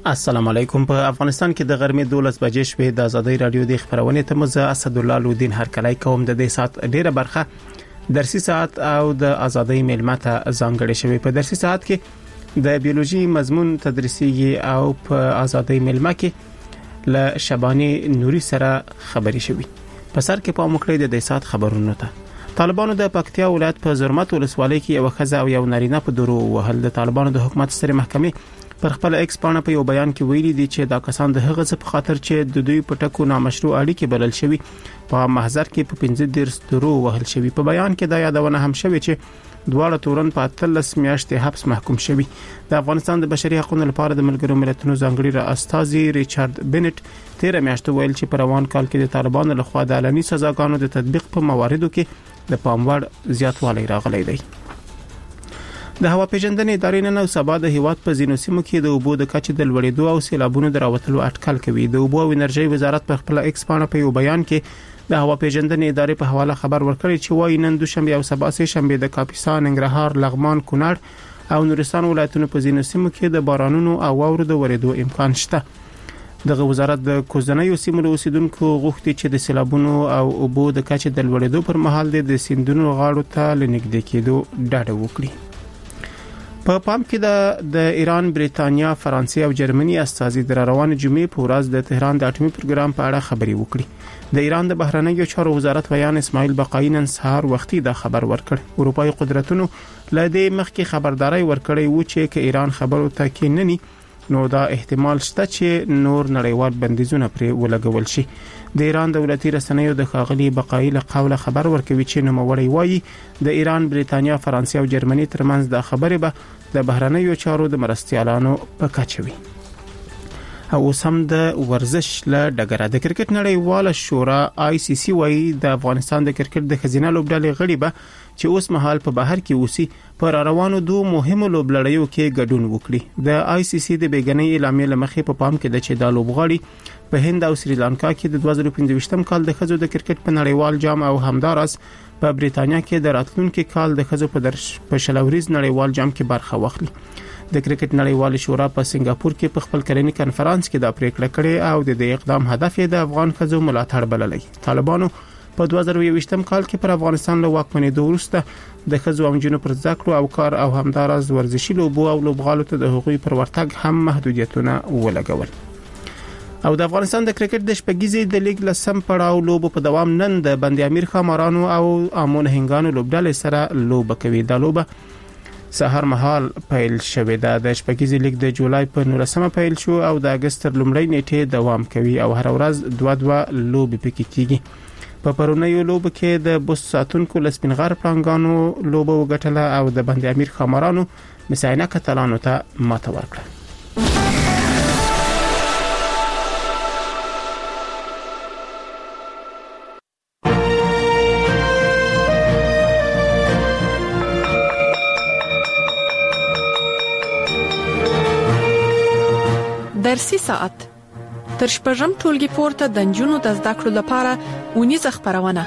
السلام علیکم. په افغانستان کې د غرمې 12 بجې شوې د ازادۍ رادیو د خبرونه ته مزه اسد الله لودین هرکلی کوم. د دې سات ډیره برخه درسي ساعت او د ازادۍ ملمته ځانګړې شوې. په درسي ساعت کې د بیولوژي مضمون تدریسي او په ازادۍ ملمه کې ل شبانی نوري سره خبري شوې. په سر کې په مخکړې د دې سات خبرونه ته طالبانو د پکتیا ولایت په زرمت ولسوالۍ کې یو خزه او یو نارینه په درو وهل. د طالبانو د حکومت سترې محکمې پر خپل ایکس پاڼه په یو بیان کې ویلي دي چې دا کسان د هغه څه په خاطر چې د دوی په ټکو نامشروع اړیکې بلل شوی په محضر کې په 15 درو وهل شوی. په بیان کې دا یادونه هم شوی چې دواړه تورن په 13 میاشتې حبس محکوم شوی. د افغانستان د بشري حقوقو لپاره د ملګرو ملتونو ځانګړي استازي ریچارډ بنټ 13 میاشتې ویل چې په روان کال کې د طالبانو لخوا د علني سزاګانو د تطبیق په مواردو کې د پاموړ زیاتوالی راغلی دی. د هوا پیژندنې ادارې نن او سبا د هیواد په ځینو سیمو کې د اوبو د کچې د لوړېدو او سیلابونو دراوتلو اټکل کوي. د اوبو او انرژي وزارت په خپل ایکس پاڼه په یو بیان کې د هوا پیژندنې ادارې په حواله خبر ورکړی چې وايي نن دوشنبه او سبا سه شنبه د کاپیسا، ننګرهار، لغمان، کونړ او نورستان ولایتونو په ځینو سیمو کې د بارانونو او واورو د ورېدو امکان شته. دغه وزارت د کوزنۍ سیمو اوسیدونکو غوښتي چې د سیلابونو او اوبو د کچې د لوړېدو پر مهال د سیندونو غاړو ته لنګدې کېدو ډاډ وکړي. په پام کې د ایران، بریتانیا، فرانسې او جرمني استازي د روان جمعې په ورځ د تهران د اټومي پروګرام په اړه خبري وکړي. د ایران د بهرنیو چارو وزارت ویان اسماعیل بقایي نن سهار وختي دا خبر ورکړ. اروپایي قدرتونو لدې مخکې خبرداري ورکړې و چې ک ایران خبرو ته کې نني نو دا احتمال شته چې نور نړیوال بندیزونه پرې ولګول شي. د ایران دولتي رسنیو د خاغلی بقایي له قوله خبر ورکوي چې نوموړی وایي د ایران، بریتانیا، فرانسې او جرمني ترمنځ د خبرې به د بهرنیو چارو د مرستيالانو په کچه وي. او سم د ورزش له ډګره د کرکټ نړیواله شورا ICC وایي د افغانستان د کرکټ د خزینه لوبډلې غړي به چې اوس مهال په بهر کې اوسي پر روانو دوه مهمو لوبلړیو کې ګډون وکړي. د ICC د بیګنۍ اعلامیې لمخې په پام کې د چې د لوبغاړي په هند او سریلانکا کې د 2015 کال د خزو د کرکټ په نړیوال جام او همدارس په بریتانیا کې د راتلونکي کال د خزو په شلوريز نړیوال جام کې برخه واخلي. د کرکټ نړیوال شورا په سنگاپور کې په خپل کلنی کانفرنس کې دا پریکړه کړې او د دې اقدام هدف یې د افغان خزو ملاتړ بللی. طالبانو په 2021 کال کې پر افغانستان له واکمنۍ وروسته د خزو او جنو پر ذکر او کار او همدارس ورزشي لوبو او لوبغالو ته د حقوقي پر ورتګ هم محدودیتونه ولګول. او د افغانستان د کرکټ د شپږیزې د لیګ لسم پړاو لوب په دوام نن د بند امیر خمارانو او امون هنګانو لوبډلې سره لوب کوي. دا لوب سحر مهال پیل شوې ده. د شپږیزې لیګ د جولای په 19 پیل شو او د اگست تر لومړۍ نیټه دوام کوي او هر ورځ دوه لوب پکې کیږي. په پرونیو لوب کې د بوس ساتونکو لسپینغار پلانګانو لوب وګټله او د بند امیر خمارانو مساینه کتلانو ته ماته ورکړه. درسي ساعت تر شپږم ټولګي پورته د نجونو د زده کړو لپاره ونیزه خبرونه.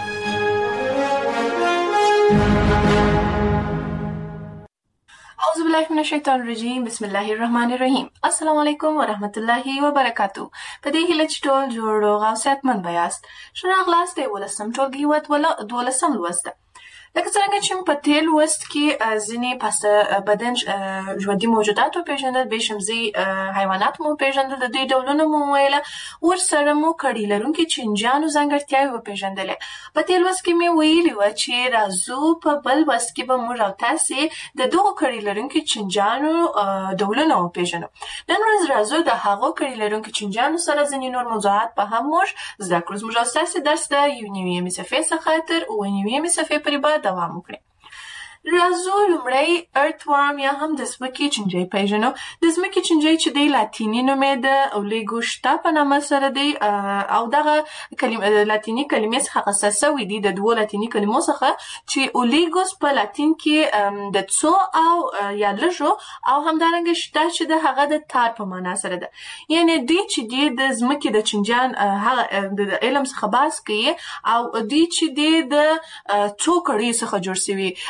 اعوذ بالله من الشیطان الرجیم. بسم الله الرحمن الرحیم. السلام علیکم ورحمت الله وبرکاتہ. په دې هیله چې ټول جوړ او صحتمند یاست. شنو غلاست ولسم ټولګي ولا دولسم لوسته. لکه څنګه چې په تیل وست کې ځینې پس بدن ژوندۍ موجودات او پیژندل به شمزي حیوانات مو پیژندل د دې ډولونو مو ویله ور سره مو کړي لرونکي چنجانو ځانګړتیاوې و پیژندلې. په تیل وست کې مې ویلي و چې رازو په بل وست کې به موږ او تاسو د دوه کړي لرونکي چنجانو ډولونه و پیژنو. نن ورځ رازو د هغو کړي لرونکي چنجانو سره ځینې نور موضوعات په هم موږ زده کړو. موږ تاسو درس د یو نیمه صفحې څخه تر 9 صفحې پورې دوام وکړي. رازو لومړی ارتورم یا هم د ځمکې چنجي پیژنو. د ځمکې چنجي چې د لاتینی نوم د اولیګوشتا په نامه سره دی او دغه کلمه لاتینی کلمې څخه خاصه دي د دوه لاتینی کلمو څخه چې اولیګوس په لاتین کې د څو او یا لږو او همدارنګه شته چې د هغه د تار په معنا سره ده. یعنی دوی چې د ځمکې د چنجان هغه د علم څخه باز کوي او دوی چې د څو کړي څخه جوړ شوی او دغه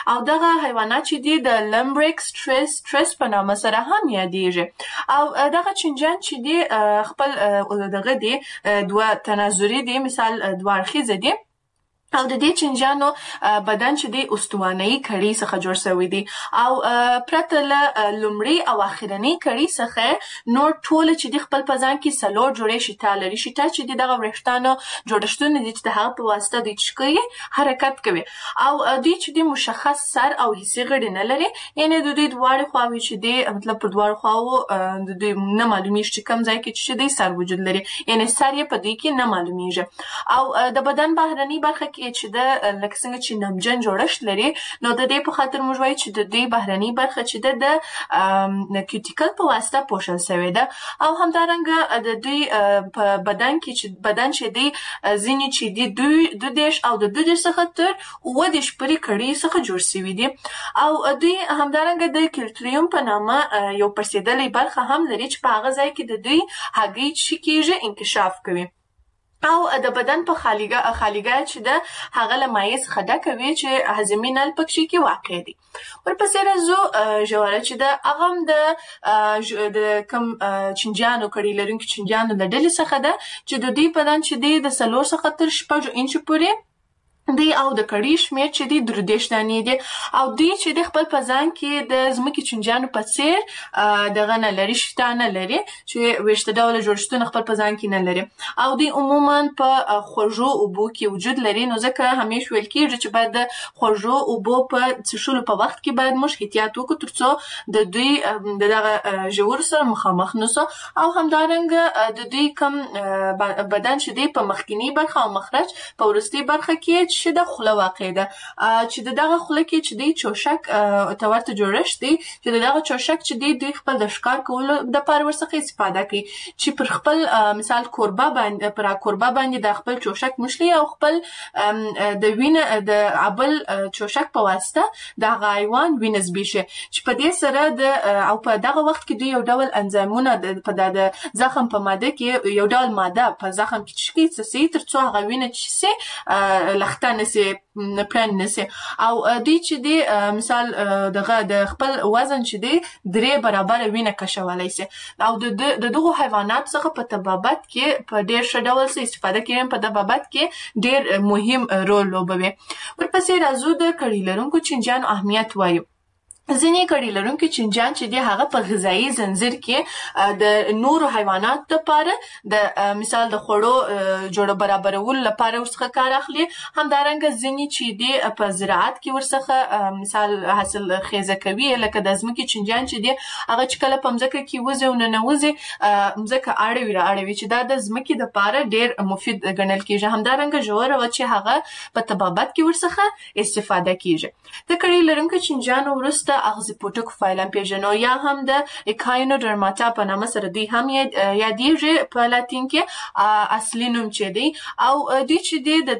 دغه حیوانات چې دي د لمبریکس ټرس په نامه سره هم یادېږي او دغه چنجان چې دي خپل دغه دي دوه تناظري دي مثال دوه اړخیزه دي او د دې چنجانو بدن چې دی استوانه‌ای کړي څخه جوړ شوی دی او پرته له لومړی او اخرنی کړي څخه نور ټول چې دی خپل په ځان کې سلور جوړې شیټه لري شیټه چې دی دغه ورښتانو جوړښتونه دي چې د هغه په واسطه د چکې حرکت کوي او دوی چې دی مشخص سر او حصې غړي نه لري یعنی د دوی دواړو خواوې چې دی مطلب پر دواړو خواو د دوی نه معلومیږي چې کوم ځای کې چې دی سر وجود لري یعنی سر یې په دې کې نه معلومیږي او د بدن بهرنی برخه کې چې د لکه څنګه چې نمجن جوړښت لري نو د دې په خاطر موږ وایو چې د دې بهرنی برخه چې د کیوټیکل په واسطه پوښل شوی ده او همدارنګه د دوی په بدن کې چې بدن چې دی ځینې چې دی د دیش او د دیش څخه تر 20 پورې کړي څخه جوړ شوی دي او دوی همدارنګه د کلټریوم په نامه یو پرسیدلې برخه هم لري چې په هغه ځای کې د دوی هګۍ چې کېږي انکشاف کوي او د بدن په خالیګاه چې د هغه له مایع څخه ډکه وي چې هضمي نل پکې کې واقع دي ورپسې راځو ژوره چې د هغه د کم چنجانو کړي لرونکي چنجانو له ډلې څخه ده چې د دې بدن چې دی د 4 څخه تر 6 انچو پورې دی او د کړي شمیر چې دی 3 دانې دي او دوی چې د خپل په ځان کې د ځمکې چنجانو په څیر دغه نه لري شته نه لري چې وشته ډول جوړښتونه خپل په ځان کې نه لري او دوی عموما په خوږو اوبو کې وجود لري نو ځکه همیشه ویل کېږي چې باید د خوږو اوبو په څښلو په وخت کې باید موږ احتیاط وکړو ترڅو د دوی دغه ژور سره مخامخ نشو او همدارنګه د دوی کم بدن چې دی په مخکینی برخه او مخرج په ورستي برخه کې چې د خوله واقع ده چې دغه خوله کې چې دی چوشک تورته جوړښت دی چې دغه چوشک چې دی خپل د ښکار کولو د لپاره ورڅخه استفاده کوي چې پر خپل مثال کوربه باندې د خپل چوشک مشلي او خپل د وینه د عبل چوشک په واسطه د حیوان وینه زبېښي چې په دې سره او په دغه وخت کې دوی یو ډول انزایمونه په د زخم په ماده کې یو ډول ماده په زخم کې چشکي ترڅو هغه وینه چې سي لخته نسی پلان نسی او دوی چې دی مثال دغه د خپل وزن چې دی 3 برابر وینه کشولای شي او د دغه حیوانات څخه په طبابت کې په ډیر ښه ډول څخه استفاده کوي په طبابت کې ډیر مهم رول لوبوي ورپسې راځو د کړي لرونکو چنجان اهمیت وایو ځینې کړي لرونکي چنجان چې دی هغه په غذایی زنجیر کې د نورو حیواناتو لپاره د مثال د خوړو جوړ برابرولو لپاره ورڅخه کار اخلي همدارنګه ځینې چې دی په زراعت کې ورڅخه مثال حاصل خیزه کوي لکه د ځمکې چنجان چې دی هغه چې کله په ځمکه کې وځي او نه وځي ځمکه اړوي چې دا د ځمکې لپاره ډیر مفید ګڼل کېږي همدارنګه ژوره و چې هغه په طبابت کې ورڅخه استفاده کېږي د کړي لرونکو چنجانو وروسته اغزي پوټک فایلم پیژنو یا هم د اکاینوډرماتا په نامه سره دی هم یادېږي په لاتین کې اصلي نوم چې دی او دوی چې دی د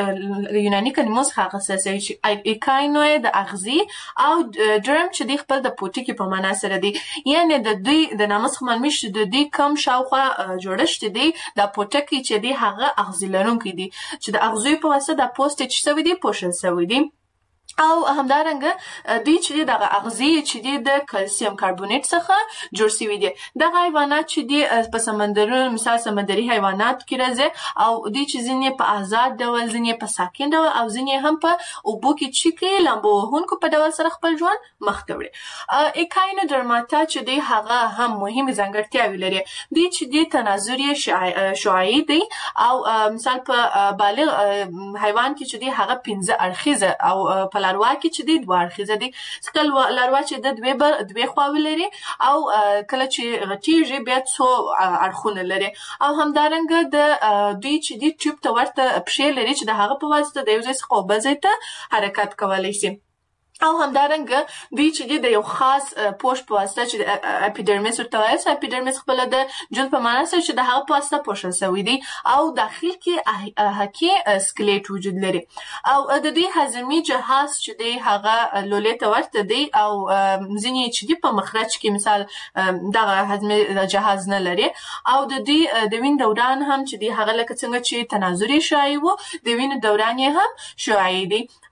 یوناني کلمو څخه اخیستل شوی چې اکاینو د اغزي او درم چې دی خپل د پوټکي په معنا سره دی یعنی د دوی د نامه څخه معلومه چې د دوی کم شاوخوا جوړښت دی د پوټکي چې دی هغه اغزي لرونکی دی چې د اغزي په واسطه د پوسټ چې سوي دی پوښل سوی دی او همدارنګه دوی چې دغه اغزي چې د کلسیم کاربونیت څخه جوړ شوی دي دغه حیوانات چې د په سمندرونو مثال سمندري حیوانات کې راځي او دوی چې ځینې په آزاد ډول ځینې په ساکن ډول او ځینې هم په اوبو کې چې لامبو وهونکو په ډول سره خپل ژوند مخ ته وړي اکاینوډرماتا چې دی هغه هم مهمه ځانګړتیاوې لري دوی چې د تناظري شعاعي دی او مثال په بالغ حیوان کې چې دی هغه 15 اړخیزه او په لاروا کې چې دی 2 اړخیزه دي څکل لاروا چې د 2 خواوې لري او کله چې غټیږي بیا څو اړخونه لري او همدارنګه د دوی چې دی ټیوب ته ورته پښې لري چې د هغه په واسطه د یو ځای څخه بل ځای ته حرکت کولی شي او همدارنګه دوی چې د یو خاص پوښ په واسطه چې اپیډرمیس ورته وایي اپیډرمیس خپل د جلد په معنا سره چې د هغه په واسطه پوښل شوی دی او داخل کې حقیقي سکلیټ وجود لري او د دوی هضمي جهاز چې دی هغه لولې ته ورته دی او ځینې چې دی په مخرج کې مثال دغه هضمي جهاز نه لري او د دوی د وین دوران هم چې دی هغه لکه څنګه چې تناظري شایي وو د وین دوران یې هم شایي دی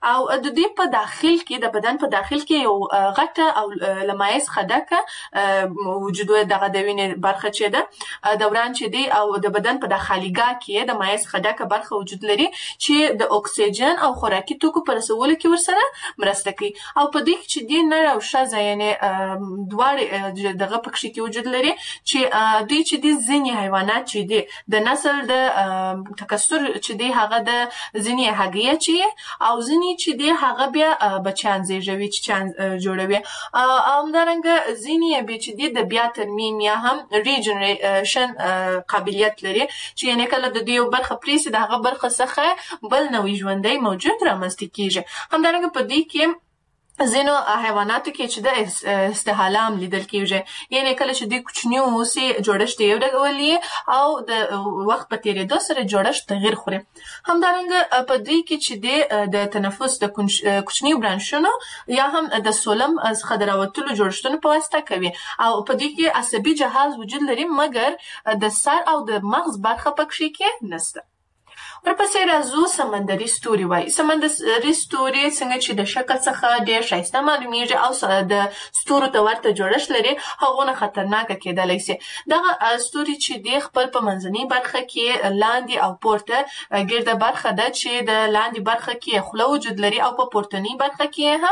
او د دې په داخل کې د بدن په داخل کې یو غټه او لمایز خډک وجود دغه د وینې برخه چې ده دوران چې دی او د بدن په داخليګاه کې د مایز خډک برخه وجود لري چې د اکسیجن او خوراکي توکو پر رسولو کې ورسره مرسته کوي او په دې کې چې دی نر او ښځه یعنی دواړه دغه پکې کې وجود لري چې دوی چې دي ځینې حیوانات چې دي د نسل د تکثر چې دی هغه د ځینې هګۍ چې او ځینې چې دی هغه بیا بچیان زیږوي چې جوړوي او همدارنګه ځینې به چې دی د بیا ترمیم یا هم ریجنریشن قابلیت لري چې یعنی کله د دې برخه پریسي د هغه برخه څخه بل نوې ژوندۍ موجود رامنځته کیږي. همدارنګه په دې کې ځینو حیواناتو کې چې د استحالام لیدل کېږي یعنی کله چې دوی کوچني اوسي جوړښت یو ډول او د وخت په تیریدو سره جوړښت تغیر خوري. همدارنګه په دوی کې چې د تنفس د کوچني برانشونو یا هم د سولم څخه د راوتلو جوړښتونو په واسطه کوي او په دوی کې عصبي جهاز وجود لري مګر د سر او د مغز برخه پکې کې نشته. ورپسې راځو سمندري ستوري وای. سمندري ستوري څنګه چې د شکل څخه ډېر ښایسته معلومیږي او د ستورو ته ورته جوړښت لري هغونه خطرناکه کېدلی شي. دغه ستوري چې د خپل په منځنۍ برخه کې لاندې او پورته ګرده برخه ده چې د لاندې برخه کې خوله وجود لري او په پورتنۍ برخه کې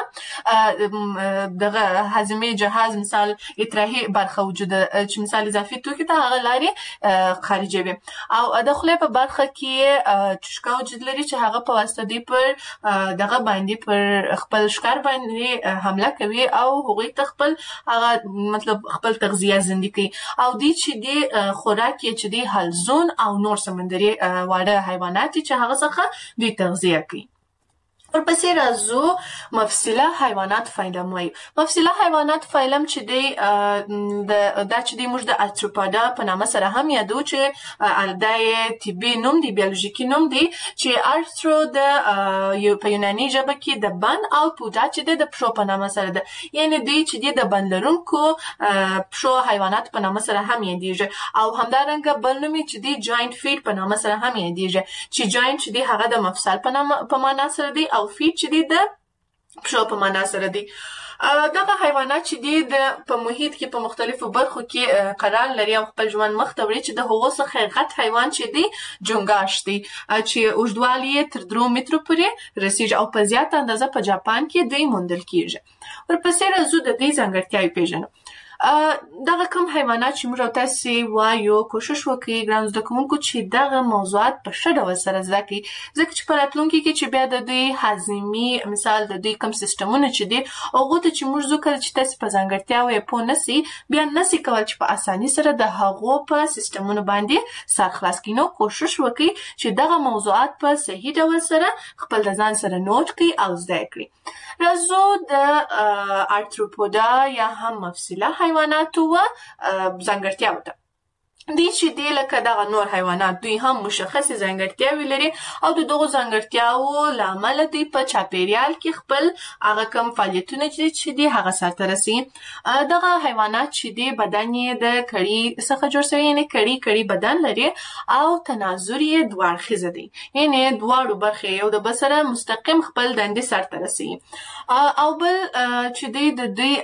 هم دغه هضمي جهاز مثال اطراحي برخه وجود چې مثال اضافي توکي ته هغه لارې خارجوي او د خولې په برخه کې چشکا وجود لري چې هغه په واسطه دی پر دغه باندې پر خپل ښکار باندې حمله کوي او هغوی ته خپل هغه مطلب خپل تغذیه زندي کوي او دی چې دی خوراک چې دی حلزون او نور سمندري واړه حیوانات چې هغه څخه دوی تغذیه کوي. ورپسې راځو مفصله حیوانات فایلم وایي. مفصله حیوانات فایلم چې دی دا چې دی موږ د ارتروپودا په نامه سره هم یادو چې دا یې طبي نوم دی بیولوژیکي نوم دی چې ارترو د په یوناني ژبه کې د بن او پودا چې دی د پښو په نامه سره ده یعنی دوی چې دی د بن لرونکو پښو حیوانات په نامه سره هم یادیږي او همدارنګه بل نوم چې دی جاینټ فیټ په نامه سره هم یادیږي چې جاینټ چې دی هغه د مفصل په معنا سره دی او فیټ چې دی د پښو په معنا سره دی. دغه حیوانات چې دی په محیط کې په مختلفو برخو کې قرار لري او خپل ژوند مخ ته وړي چې د هغو څخه غټ حیوان چې دی جونګاش دی چې اوږدوالی یې تر 3 مترو پورې رسیږي او په زیاته اندازه په جاپان کې دی موندل کیږي. ورپسې راځو د دې ځانګړتیاوې پیژنو. دغه کوم حیوانات چې موږ تاسو وایو کوشش وکړئ ګران زده کوونکو چې دغه موضوعات په ښه ډول سره زده کړئ ځکه چې په راتلونکي کې چې بیا د دوی هاضمي مثال د دوی کوم سیستمونه چې دي هغو ته چې موږ ذکر چې تاسو په ځانګړتیاوو یې پوه نسئ بیا نسئ کولی چې په اساني سره د هغو په سیستمونو باندې سر خلاص کړئ. نو کوشش وکړئ چې دغه موضوعات په صحیح ډول سره خپل د ځان سره نوٹ کړئ او زده کړئ. راځو د ارتروپودا یا هم مفصله حیواناتو و ځانګړتیاوو ته. دی چې دی لکه دغه نور حیوانات دوی هم مشخصې ځانګړتیاوې لري او د دغو ځانګړتیاوو له امله دوی په چاپیریال کې خپل هغه کوم فعالیتونه چې دی هغه سرته رسوي. دغه حیوانات چې دی بدن یې د کړي څخه جوړ شوی یعنې کړي بدن لري او تناظر یې دوه اړخیزه دی یعنې دواړو برخې یو د بل سره مستقیم خپل دندې سرته رسوي او بل چې دی د دوی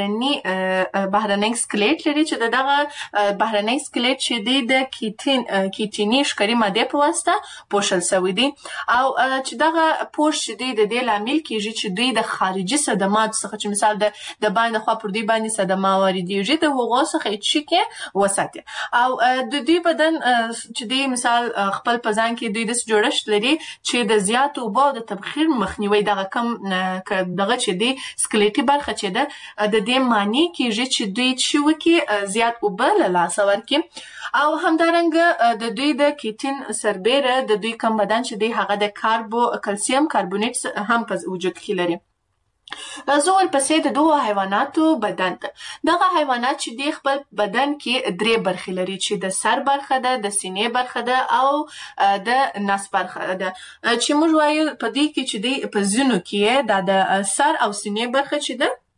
بهرنی سکلیټ لري چې دغه بهرنی سکلیټ چې دی د کیټیني ښکاري مادې په واسطه پوښل شوی دی او چې دغه پوښ چې دی د دې لامل کیږي چې دوی د خارجي صدماتو څخه چې مثال د باندې خوا پر دوی باندې صدمه واردېږي د هغو څخه یې چیکې وساتي او د دوی بدن چې دی مثال خپل په ځان کې دوی داسې جوړښت لري چې د زیاتو اوبو د تبخیر مخنیوی دغه کم دغه چې دی سکلیټي برخه چې ده د دې معنی کیږي چې دوی چې وکړي زیات اوبه له لاسه ورکړي او همدارنګه د دوی د کیټین سربیره د دوی کم بدن چې دی هغه د کلسیم کاربونیټ هم په وجود کې لري. راځو ورپسې د دوه حیواناتو بدن ته. دغه حیوانات چې دی خپل بدن کې 3 برخې لري چې د سر برخه ده د سینې برخه ده او د نس برخه ده چې موږ وایو په دې کې چې دی په ځینو کې د سر او سینې برخه چې ده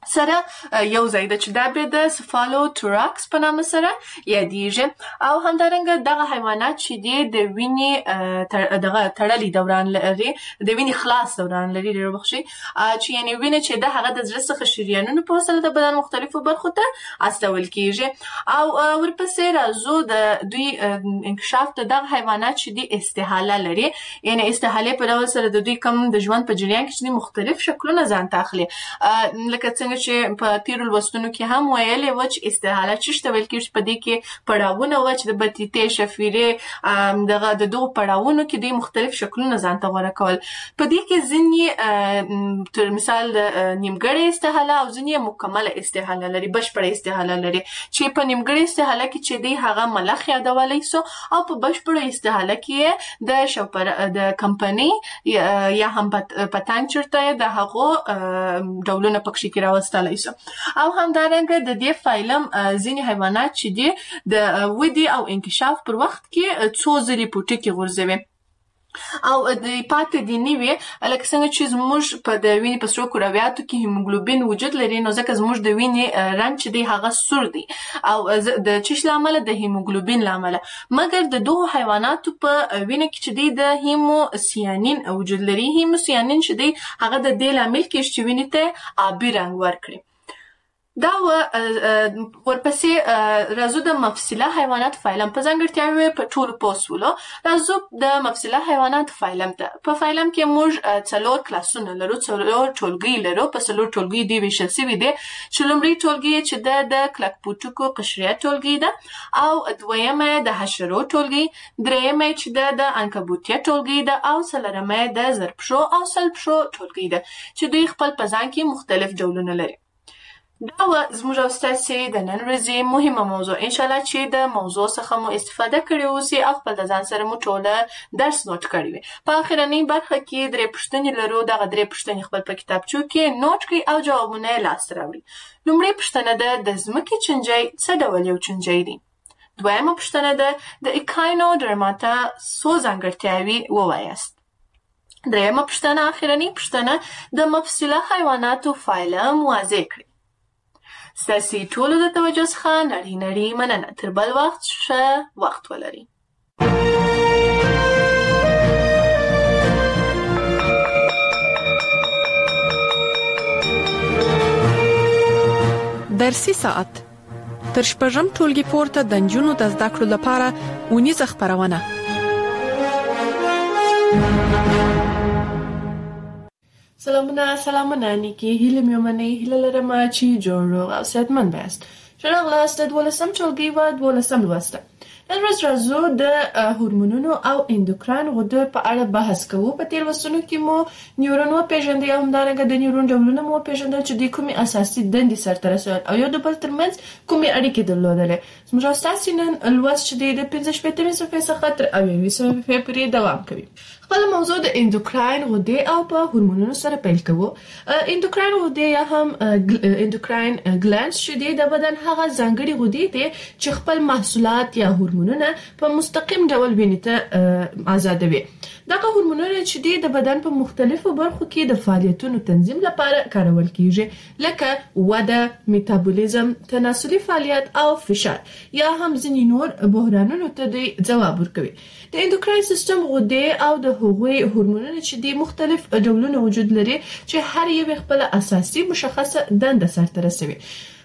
سره یو ځای د چې دا به د سفالوتوراکس په نامه سره یادېږي او همدارنګه دغه حیوانات چې دي د وینې دغه تړلي دوران لري د وینې خلاص دوران لري ډېر بخښي چې یعنی وینه چې د هغه د زړه څخه شریانونو په وسیله د بدن مختلفو برخو ته استول کیږي او ورپسې راځو د دوی انکشاف د دغه حیوانات چې دي استحاله لري یعنی استحاله په ډول سره د دوی کوم د ژوند په جریان کې چې مختلف شکلونه ځان ته اخلي لکه څنګه چې په تیرو لوستونو کې هم ویلې و چې استحاله چې ویل کېږي په دې کې پړاوونه و چې د بطیتې شفیرې دغه د دوه پړاوونو کې د مختلف شکلونه ځان ته غوړه کول په دې کې ځینې تر مثال د نیمګړې استحاله او ځینې مکمله استحاله لري بشپړه استحاله لري چې په نیمګړې استحاله کې چې دی هغه ملخ یادولای سو او په بشپړه استحاله کې د شوپر د کمپنی یا هم پتنګ چرته د هغو ډولونه پکې کې راوستلای سو او همدارنګه د دې فایلم ځینې حیوانات چې دي د ودی او انکشاف پر وخت کې څو ځلې پټي کې غورځوي او د پاتې د نیوي لکه څنګه چې زموږ په د وینې په سرو کرویاتو کې هیموګلوبین وجود لري نو ځکه زموږ د وینې رنګ چې دی هغه سور دی او د چش لامل د هیموګلوبین لامل مګر د دوه حیواناتو په وینې کې چې دی د هیموسیانین وجود لري هیموسیانین چې دی هغه د دې لامل کې چې وینې ته آبي رنګ ورکړي دا ورپسې راځو د مفصله حیوانات فایلم په ځانګړتیا په ټولو پوسولو راځو د مفصله حیوانات فایلم ته په فایلم کې موږ څلور کلاسونه لرو څلور ټولګي لرو په څلور ټولګي دی ویشل شوی دی چې لومړی ټولګي چې د کلکپوټکو قشریه ټولګي ده او دویمه د حشرو ټولګي دریمه چې د عنکبوتیه ټولګي ده او څلورمه د زرپشو او سلپشو ټولګي ده چې دوی خپل په ځان کې مختلف ډولونه لري دا زموږ او ستاسو د نن ورځې مهمه موضوع ان شاء الله چې د موضوع څخه مو استفاده کړې اوسئ او خپل د ځان سره مو ټوله درس نوٹ کړی وي په اخرنۍ برخه کې درې پوښتنې لرو دغه درې پوښتنې خپل په کتابچو کې نوٹ کړئ او جوابونه یې لاسته راوړئ لومړی پوښتنه ده د ځمکې چنجي څه ډول یو چنجي دی دویمه پوښتنه ده د ایکاینوډرماتا څو ځانګړتیاوې ووایاست دریمه پوښتنه اخرنۍ پوښتنه د مفصله حیواناتو فایلم واضح کړئ ستاسو ټولو د توجه څخه نړۍ مننه تر بل وخت ښه وخت ولرئ درسي ساعت تر شپږم ټولګي پورته د نجونو د زده کړو لپاره اونیزه خبرونه سلامونه نیکی هیله میومنه هیله لرم چې جوړ او صحتمند باشید شنو غلاست د 12م ټولګي و 12م لوسته نن ورځ راځو د هورمونونو او اندوکراین غده په اړه بحث کوو په تیر وسونو کې مو نیورون پیژندل او همدارنګه د نیورون ډولونه مو پیژندل چې د کومي اساسي دندې سره رسول او یو د بل ترمنځ کومي اړیکې درلودلې زموږ تاسو نن لوست چې د 15 صفحې څخه تر 20 صفحې پورې دوام کوي خپل موضوع د اندوکراین غده او په هورمونونو سره پیل کوو اندوکراین غده یا هم اندوکراین ګلانډز چې د بدن هغه ځانګړي غدې دي چې خپل محصولات یا هورمونونه په مستقیم ډول وینې ته آزادوي دغه هورمونونه چې د بدن په مختلفو برخو کې د فعالیتونو تنظیم لپاره کارول کیږي لکه وده میتابولیزم تناسلي فعالیت او فشار یا هم ځینې نور بحرانونو ته ځواب ورکوي د اندوکراین سیستم غده او د هغوی هورمونونه چې د مختلف ډولونو وجود لري چې هر یو خپل اساسي مشخصه دنده سرته رسوي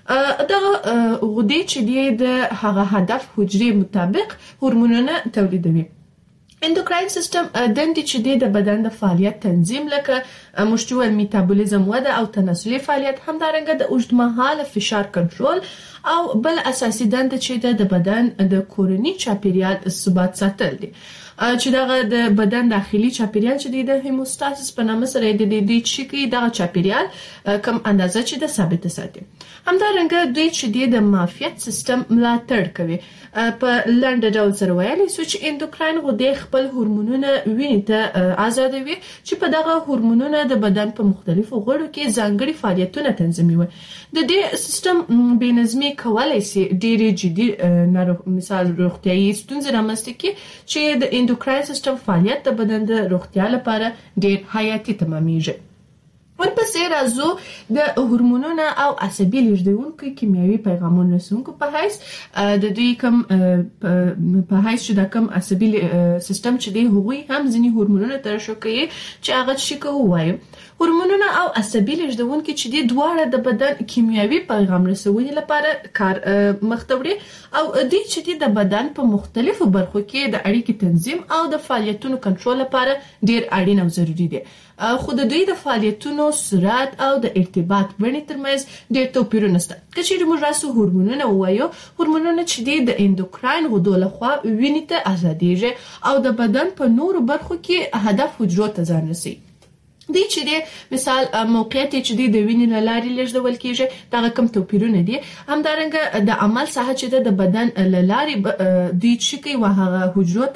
دغه غده چې د هغه هدف حجرې مطابق هورمونونه تولیدوي اندوکراین سیستم دندې چې د بدن د فعالیت تنظیم لکه مشتوال میتابولیزم وده او تناسلي فعالیت همدارنګه د اوږدمهاله فشار کنټرول او بل اساسي دنده چې د بدن د کورني چاپیریال ثبات ساتل دي چې دغه د بدن داخلي چاپیریال چې د هیموستاسیس په نامه سره د دې چې دغه چاپیریال کم اندازه چې د ثابت ساتي همدارنګه دوی چې د معافیت سیستم ملاتړ کوي په لنډ ډول سره ویلي سو چې اندوکراین غده خپل هورمونونه وینې ته آزادوي چې په دغه هورمونونه د بدن په مختلفو غړو کې ځانګړي فعالیتونه تنظیموي د دې سیستم بېنظمي کولای شي ډېری جدي مثال روغتيایي ستونزې رامنځته کړي چې د اندوکراین سیستم فعالیت د بدن د روغتیا لپاره ډېر حیاتي تمامېږي ورپسې راځو د هورمونونو او عصبي لېږدونکو کیمیاوي پیغامونو رسونکو په حیث د دوی کوم په حیث چې د کوم عصبي سیستم چې دی هغوی هم ځینې هورمونونه ترشح کوي چې هغه څه کوي. هورمونونه او عصبي لېږدونکي چې دی دواړه د بدن کیمیاوي پیغام رسونې لپاره کار مخته وړي او دوی چې دی د بدن په مختلفو برخو کې د اړیکې تنظیم او د فعالیتونو کنټرول لپاره ډیر اړین او ضروری دي. خو د دوی د فعالیتونو سرعت او د ارتباط بڼې ترمنځ ډېر توپیرونه شته. که چیرې موږ راسو هورمونونه ووایو، هورمونونه چې دي د اندوکراین غدو لخوا وینې ته ازادېږي او د بدن په نورو برخو کې هدف حجرو ته ځان رسوي. دوی چې دی مثال موقعیت چې دی د وینې له لارې لیږدول کېږي، دغه کوم توپیرونه دي. همدارنګه د عمل ساحه چې د بدن له لارې دوی چې کوي هغه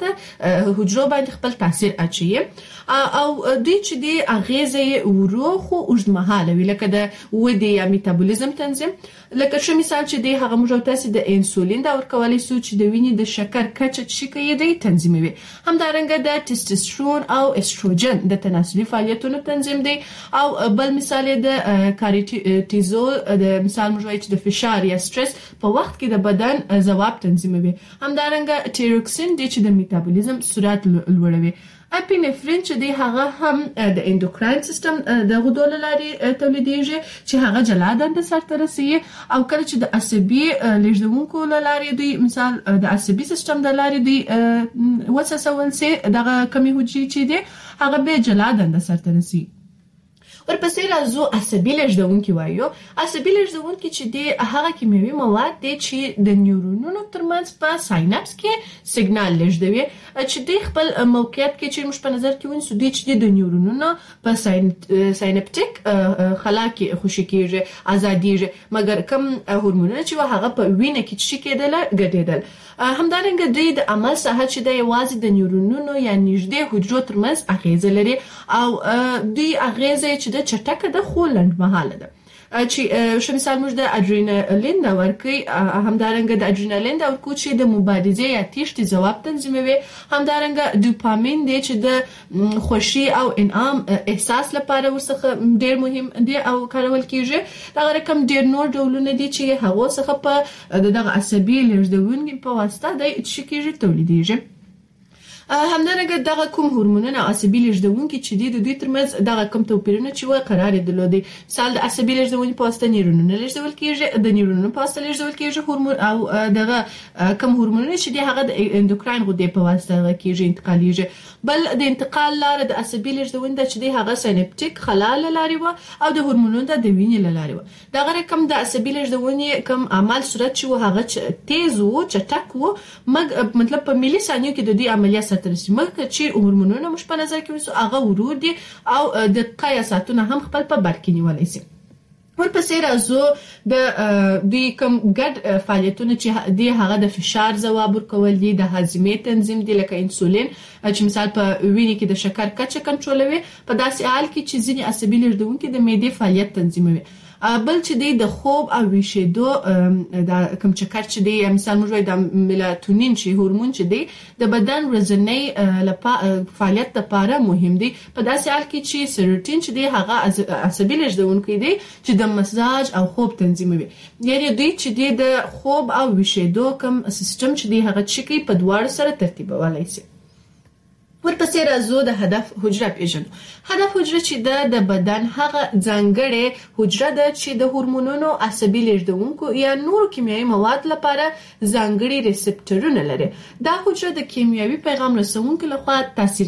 حجرو باندې خپل تاثیر اچوي او دوی چې دی اغیزه ورو خو اوږدمهاله وي، لکه د ودې یا میټابولیزم تنظیم. لکه څه مثال چې دی هغه موږ تاسو د انسولین دا ورکولای شو چې د وینې د شکر کچه چې کوي دی تنظیموي. همدارنګه د ټیسټوسترون او استروجن د تناسلي فعالیتونو تنظیم دی او بل مثال د کارټیزول د مثال موږ وایو چې د فشار یا سټرس په وخت کې د بدن ځواب تنظیموي. همدارنګه ټیروکسین دی چې د میټابولیزم سرعت لوړوي. اپینفرین چې دی هغه هم د اندوکراین سیستم د غدو له لارې تولیدېږي چې هغه جلا دنده سرته رسوي او کله چې د عصبي لېږدونکو له لارې دوی مثال د عصبي سیستم د لارې دوی وسوسول سي دغه کمی حجرې چې دی هغه به جلا دنده سرته رسوي. ورپسې راځو عصبي لېږدونکي وایو. عصبي لېږدونکي چې دی هغه کیمیاوي مواد دي چې د نیورونونو ترمنځ په ساینپس کې سیګنال لېږدوي چې دی خپل موقعیت کې چې موږ په نظر کې ونیسو دوی چې د نیورونونو په ساینپټیک خلا کې خوشي کېږي، ازادېږي، مګر کوم هورمونونه چې هغه په وینه کې چې کېدل ګډېدل. همدارنګه دوی د عمل ساحه چې د یوازې د نیورونونو یا نږدې حجرو ترمنځ اغیزه لري او دوی اغیزه چې د چټکه د خو لنډمهاله ده. چې شو مثال موږ د اډرینالین دا ورکوي، همدارنګه د اډرینالین دا ورکو چې د مبارزې یا تیښتې ځواب تنظیموي. همدارنګه ډوپامین دی چې د خوښي او انعام احساس لپاره ورڅخه ډیر مهم دی او کارول کیږي. دا رقم ډیر نور ډولونه دي چې هغه څخه په دغه عصبي لېږدونکي په واسطه د چې کیږي تولیدېږي. همدارنګه دغه کوم هورمونونه عصبي لېږدونکي چې دي د دوی ترمنځ دغه کوم توپیرونه چې وایي قرار درلودي. مثال د عصبي لېږدونکي په واسطه نیورونونه لېږدول کېږي، د نیورونونو په واسطه لېږدول کېږي هورمون او دغه کوم هورمونونه چې دي هغه د اندوکراین غدې په واسطه کېږي انتقالېږي. بل د انتقال لاره د عصبي لېږدونکي چې دي هغه ساینپټیک خلا له لارې و او د هورمونونو د وینې له لارې و. دغه رقم د عصبي لېږدونکي کوم عمل صورت چې هغه تیز و، چټک و، مطلب په ملي ثانیو کې د دې عملیات ترسي. مګر چې هورمونونه مش په نظر کې ونیسو هغه ورور دي او د قیاساتونه هم خپل په بر کې نیولای شي. ورپسې راځو د دوی کوم ګډ فعالیتونه چې دی هغه د فشار ځواب ورکول دي، د هاضمې تنظیم دي لکه انسولین چې مثال په وینې کې د شکر کچه کنټرولوي. په داسې حال کې چې ځینې عصبي لېږدونکي د معدې فعالیت تنظیموي. بل چې دی د خوب او ویښېدو د کوم چکر چې دی مثال موږ وایو د میلاتونین چې هورمون چې دی د بدن ورځنی فعالیت لپاره مهم دی. په داسې حال کې چې سیروټین چې دی هغه عصبي لېږدونکی دی چې د مزاج او خوب تنظیموي. یعنی دوی چې دی د خوب او ویښېدو کوم سیستم چې دی هغه چې کوي په دواړو سره ترتیبولای شي. ورپسې راځو د هدف حجره پیژنو. هدف حجره چې د بدن هغه ځانګړې حجره ده چې د هورمونونو، عصبي لېږدونکو یا نورو کیمیاوي مواد لپاره ځانګړي ریسپټرونه لري. دا حجره د کیمیاوي پیغام رسونکو لخوا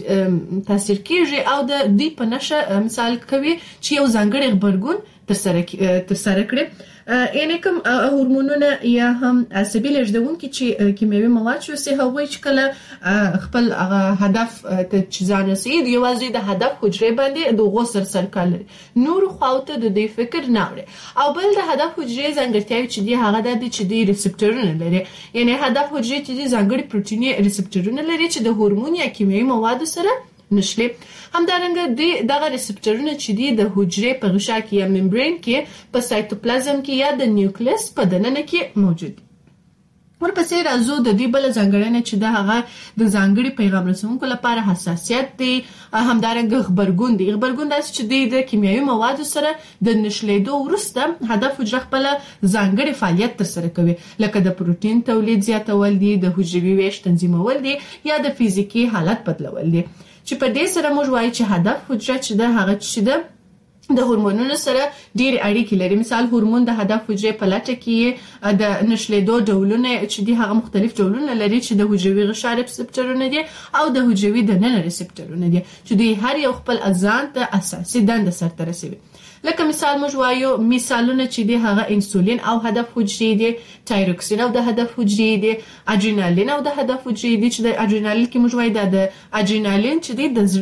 تاثیر کیږي او د دوی په نشه مثال کوي چې یو ځانګړی غبرګون ترسره کړي. یعنی کوم هورمونونه یا هم عصبي لېږدونکي چې کیمیاوي مواد شو سي هغوی چې کله خپل هدف ته چې ځان رسوي یوازې د هدف حجرې باندې د هغو سره کار لري، نورو خواو ته د دوی فکر نه وړي. او بل د هدف حجرې ځانګړتیاوې چې دي هغه دا دي چې دوی ریسپټرونه لري. یعنی هدف حجرې چې دي ځانګړي پروټیني ریسپټرونه لري چې د هورمون یا کیمیاوي موادو سره نشلي. همدارنګه دغه ریسپټرونه چې دي د حجرې په غشا کې یا ممبرین کې، په سایتوپلازم کې یا د نیوکلیس په دننه کې موجود دي. ورپسې راځو د دې بل ځانګړنه چې د هغه د ځانګړي پیغام رسونکو لپاره حساسیت دی، همدارنګه غبرګون دی. غبرګون داسې چې د کیمیاوي موادو سره د نشلیدو وروسته هدف حجره خپل ځانګړي فعالیت ترسره کوي، لکه د پروتین تولید زیاتول دي، د حجروي ویش تنظیمول دي یا د فزیکی حالت بدلول دي. چې په دې سره موږ وایو چې هدف حجره چې د هغه چې د هورمونونو سره ډېر اړیکې لري. مثال هورمون د هدف حجرې په لټه کې د نشلیدو ډولونه چې دي هغه مختلف ډولونه لري چې د حجروي غشا ریسپټرونه دي او د حجروي دننه ریسپټرونه دي چې دوی هر یو خپل ځان ته اساسي دنده سرته رسوي. لکه مثال موږ وایو مثالونه چې دي هغه انسولین او هدف حجرې دي، تایروکسین او د هدف حجرې دي، اډرینالین او د هدف حجرې دي. چې د اډرینالین کې موږ وایو د اډرینالین چې دی د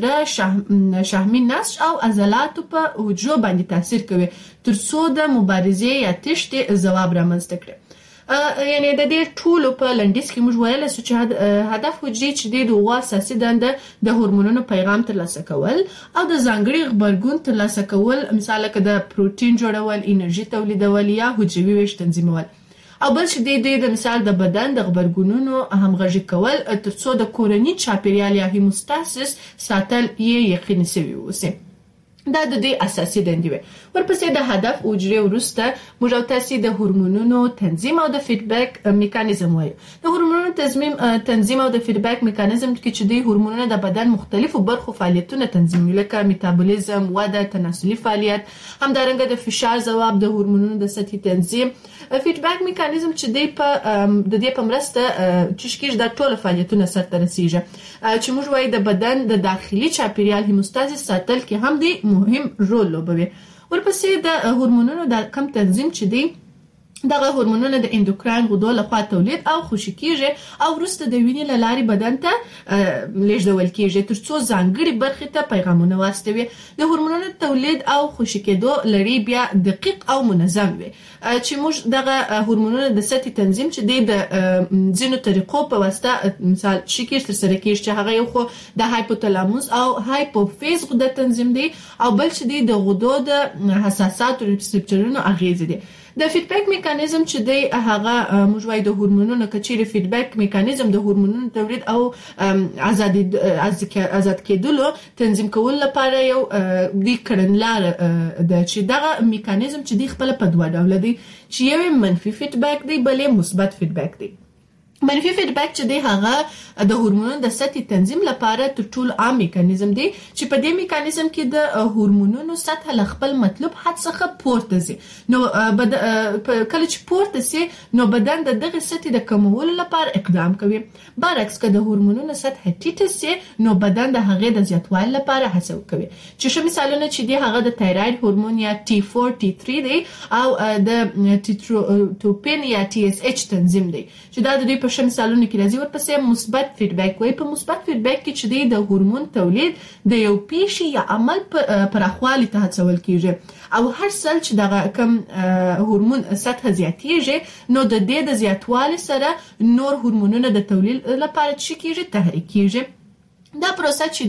زړه شحمي نسج او عضلاتو په حجرو باندې تاثیر کوي ترڅو د مبارزې یا تشتې ځواب رامنځته کړي. یعنی د دې ټولو په لنډیز کې موږ ویل چې هدف حجرې چې د دوه اساسي دنده د هورمونونو پیغام ترلاسه کول او د ځانګړي غبرګون ترلاسه کول، مثال لکه د پروتین جوړول، انرژي تولیدول یا حجروي ویش تنظیمول، او بل چې د مثال د بدن د غبرګونونو همغږي کول ترڅو د کورني چاپیریال یا هیموستاسیس ساتل یې یقیني شوی اوسي. دا د دې اساسي دندې وي. ورپسې د هدف حجرې وروسته موږ تاسو د هورمونونو تنظیم او د فیډبیک میکانیزم وایو. د هورمونونو تنظیم او د فیډبیک میکانیزم کې چې د هورمونونو د بدن مختلفو برخو فعالیتونه تنظیموي، لکه میتابولیزم، وده، تناسلي فعالیت، همدارنګه د فشار ځواب، د هورمونونو د سطحي تنظیم. فیډبیک میکانیزم چې د دې په مرسته چې کیږي د ټولو فعالیتونو سرته رسیږي، چې موږ وایو د بدن د داخلي چاپیریال هیموستاسیس ساتل کې هم دی مهم رول لوبوي. ورپسې د هورمونونو د کم تنظیم چې دی دغه هورمونونه د اندوکراین غدو لخوا تولید او خوشې کیږي او وروسته د وینې له لارې بدن ته لیږدول کیږي ترڅو ځانګړي برخې ته پیغامونه واستوي. د هورمونونو تولید او خوشې کېدو لړۍ بیا دقیق او منظم وي، چې موږ دغه هورمونونو د سطحي تنظیم چې د ځینو طریقو په واسطه مثال شکل ترسره کیږي، چې هغه یو خو د هایپوتالاموس او هایپوفیز غده تنظیم دی او بل چې د غدو د حساسات ریسپټرونو اغیز دی. د فیډبیک میکانیزم چې دی هغه موږ وایو د هورمونونو کچېرې فیډبیک میکانیزم د هورمونونو تولید او آزاد کېدلو تنظیم کول لپاره یو د کړنلار د چې دغه میکانیزم چې دی خپل په دوه ډول دی، چې یو منفي فیډبیک دی، بلې مثبت فیډبیک دی. منفي فیډبیک چې دی هغه د هورمونونو د سطحي تنظیم لپاره تر ټولو عام میکانیزم دی، چې په دې میکانیزم کې د هورمونونو سطح له خپل مطلوب حد څخه پورته ځي. نو کله چې پورته سي نو بدن د دغه سطحي د کمولو لپاره اقدام کوي. برعکس که د هورمونونو سطح ټیټه سي نو بدن د هغې د زیاتوالي لپاره هڅه کوي. چې ښه مثالونه چې دی هغه د تایراید هورمون یا T4 T3 دی او د ټیټروپین یا TSH تنظیم دی، چې دا د دوی په مثالونه کې راځي. ورپسې مثبت فیډبیک وایي. په مثبت فیډبیک کې چې دی د هورمون تولید د یو پیښې یا عمل پراخوالي ته هڅول کیږي او هر ځل چې دغه کم هورمون سطح زیاتیږي نو د دې د زیاتوالي سره نور هورمونونه د تولید لپاره چې کیږي تحریک کیږي. دا پروسه چې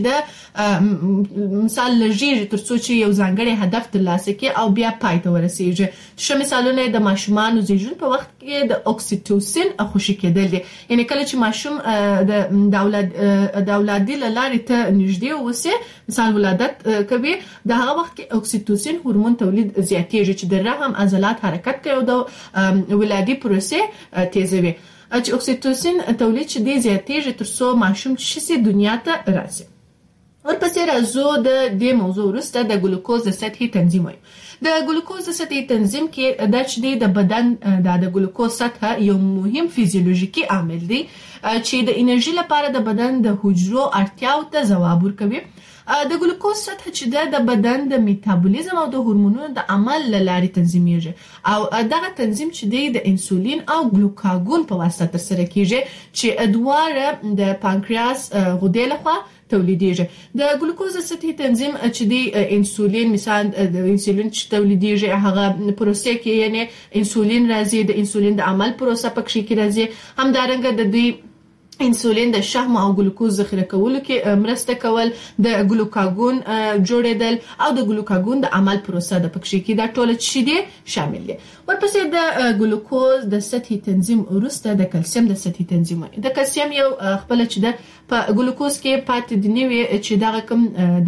د مثال لږیږي ترڅو چې یو ځانګړی هدف ترلاسه کړي او بیا پای ته ورسیږي. ښه مثالونه د ماشومانو زیږون په وخت کې د اکسیټوسین خوشې کېدل دي، یعنی کله چې ماشوم د اولادي له لارې ته نږدې اوسي مثال ولادت کوي، د هغه وخت کې اکسیټوسین هورمون تولید زیاتیږي چې د رحم عضلات حرکت کوي او د ولادي پروسې تیزوي. چې اکسیټوسین تولید چې دی زیاتیږي ترڅو ماشوم چې دنیا ته راشي. ورپسې راځو د دې موضوع وروسته د ګلوکوز د سطحي تنظیم وایو. د ګلوکوز د سطحي تنظیم کې دا چې دی د بدن د ګلوکوز سطح یو مهم فیزیولوژیکي عامل دی چې د انرژي لپاره د بدن د حجرو اړتیاو ته ځواب ورکوي. د ګلوکوز سطح چې د بدن د میتابولیزم او د هورمونونو د عمل لارې تنظیمیږي او دغه تنظیم چې دی د انسولین او ګلوکاګون په واسطه ترسره کیږي چې دواړه د پانکریاس غدې لخوا تولیدیږي. د ګلوکوز سطحي تنظیم چې دی انسولین مثلا د انسولین چې تولیدیږي هغه پروسې کې یعنی انسولین راځي، د انسولین د عمل پروسه پکې کې راځي، همدارنګه د دوی انسولین د شحم او ګلوکوز ذخیره کولو کې مرسته کول، د ګلوکاګون جوړیدل او د ګلوکاګون د عمل پروسه د پکې کې دا ټول شي دي شامل دي. ورپسې د ګلوکوز د سطحي تنظیم وروسته د کلسیم د سطحي تنظیم. د کلسیم یو خپل چې د په ګلوکوز کې پاتې دی نیوي چې دا کوم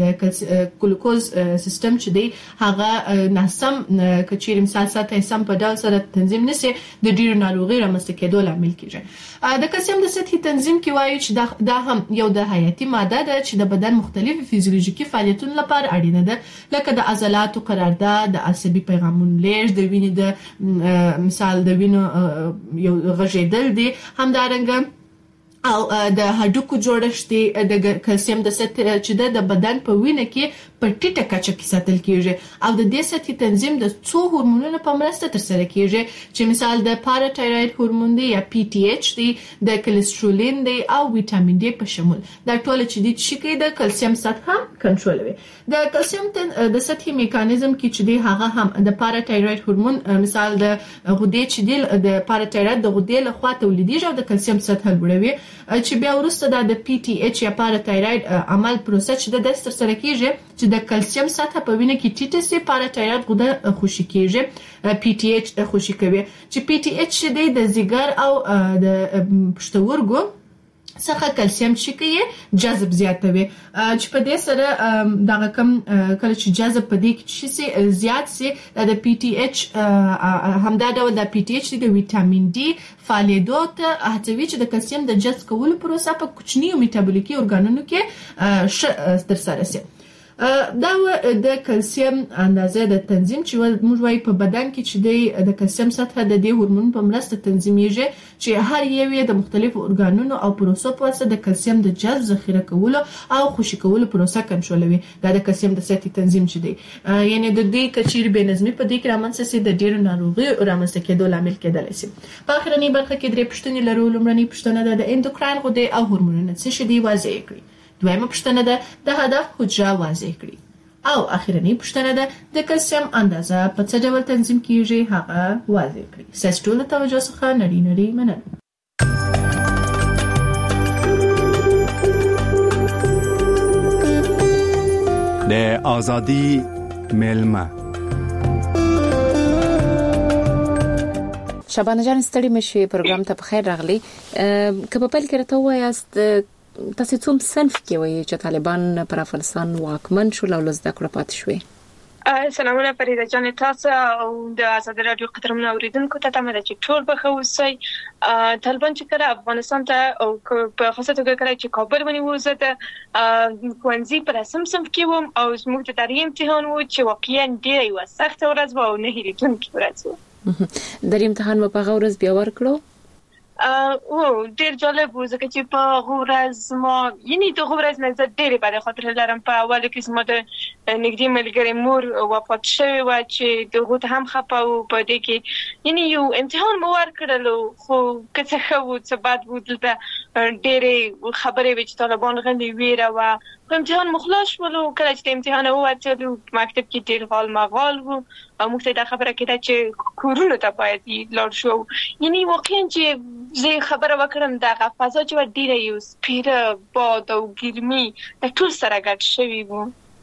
د ګلوکوز سیستم چې دی هغه ناسم کچیر مثال ساته سم په ډول سره تنظیم نشي د ډیرو ناروغي رامنځته کېدو لامل کیږي. د کلسیم د سطحي تنظیم کې وایي چې دا هم یو د حیاتي ماده ده چې د بدن مختلفو فزیولوژیکي فعالیتونو لپاره اړینه ده، لکه د عضلاتو قرارداد، د عصبي پیغامونو لیږد، د وینې د مثال د وینې یو غږیدل دي، همدارنګه او د هډوکو جوړښت دی. د کلسیم د سطح چې د بدن په وینه کې په ټیټه کچه کې ساتل کیږي او د دې سطحي تنظیم د څو هورمونونو په مرسته ترسره کیږي چې مثال د پاراتایروید هورمون دی یا پی ټی ایچ دی، د کلسترولین دی او ویټامین ډي په شمول. دا ټول چې دي چې کوي د کلسیم سطح کنټرولوي. د کلسیم د سطحي میکانیزم کې چې دی هغه هم د پاراتایروید هورمون مثال د غدې چې دی د پاراتایروید د غدې لخوا تولیدېږي او د کلسیم سطح لوړوي، چې بیا ورسته د پی ټی ایچ یا پاراتایروید عمل پروسه چې د دستر سره کیږي چې د کلسیم سطح په وینه کې ټیټه سي، پاراتایروید غده خوشي کیږي، پی ټی ایچ خوشي کوي چې پی ټی ایچ د ځیګر او د پښتورګو څخه کلسیم چې کوي جذب زیاتوي، چې په دې سره دا کم کله چې جذب په دې کې شي زیات سي د پی ټی ایچ همدا ډول د پی ټی ایچ د ویټامین ډي فعالیتو ته هڅوي چې د کلسیم د جذب کولو پروسه په کوچنیو میټابولیکي ارګانونو کې ترسره شي. دا د کلسیم اندازه د تنظیم چې موږ وايي په بدن کې چې د کلسیم سطح د دې هورمون په مرسته تنظیمیږي چې هر یو د مختلفو ارګانونو او پروسو په واسطه د کلسیم د جذب ذخیره کولو او خوشي کولو پروسه کنټرولوي. دا د کلسیم د سطحي تنظیم چې دی یعنی د دې کچیر بې نظمي په دې کې رامنځته سي د ډیرو ناروغي رامنځته کېدو لامل کېدلی شي. په اخرنی برخه کې درې پوښتنې لرو. لومړنۍ پوښتنه ده د اندوکراین غدې او هورمونونو څه شي دی واضح کړئ. دویمه پوښتنه ده د هدف حجره واضح کړئ او اخرنی پوښتنه ده د کلسیم اندازه په څه ډول تنظیم کیږي هغه واضح کړئ. ستاسو ټول توجه څخه نړۍ مننه. د ازادي ملما شبانه جان ستړي مشي پروګرام ته بخیر راغلی. که په پیل کې راته وایاست تاسو څوم صنف کې وایي چې طالبان پر افغانستان واکمن شول او لزده کړه پاتې شوي؟ سلامونه فریده جان، تاسو او د آزاد رادیو قدرمن اوریدونکو ته تمه ده چې ټول به ښه اوسئ. طالبان چې کله افغانستان ته او په خاصه توګه کله چې کابل ونیو، زه د ښوونځي په رسم صنف کې وم او زموږ د تاریخ امتحان و چې واقعا ډېره یوه سخته ورځ وه او نه هېرېدونکې ورځ وه. در امتحان به په هغه ورځ بیا ورکړو؟ ډېر جالب و ځکه چې په هغه ورځ ما یعنې د هغه ورځ نه زه ډېرې بدې خاطرې لرم. په اولو کې زما د نږدې ملګرې مور وفات شوې وه چې د هغو ته هم خفه وو. په دې کې یعنې یو امتحان مو ورکړلو، خو که څه ښه وو څه بد وو، دلته ډېرې خبرې وې چې طالبان غلي ویره وه. خو امتحان مو خلاص شولو. کله چې د امتحان ووتلو مکتب کې ډېر غال مغال وو او موږ ته دا خبره کېده چې کورونو ته باید لاړ شو. یعنې واقعا چې زه خبره وکړم دغه فضا چې ډېره یو سپیره باد او ګرمي د ټول سره ګډ شوي وو.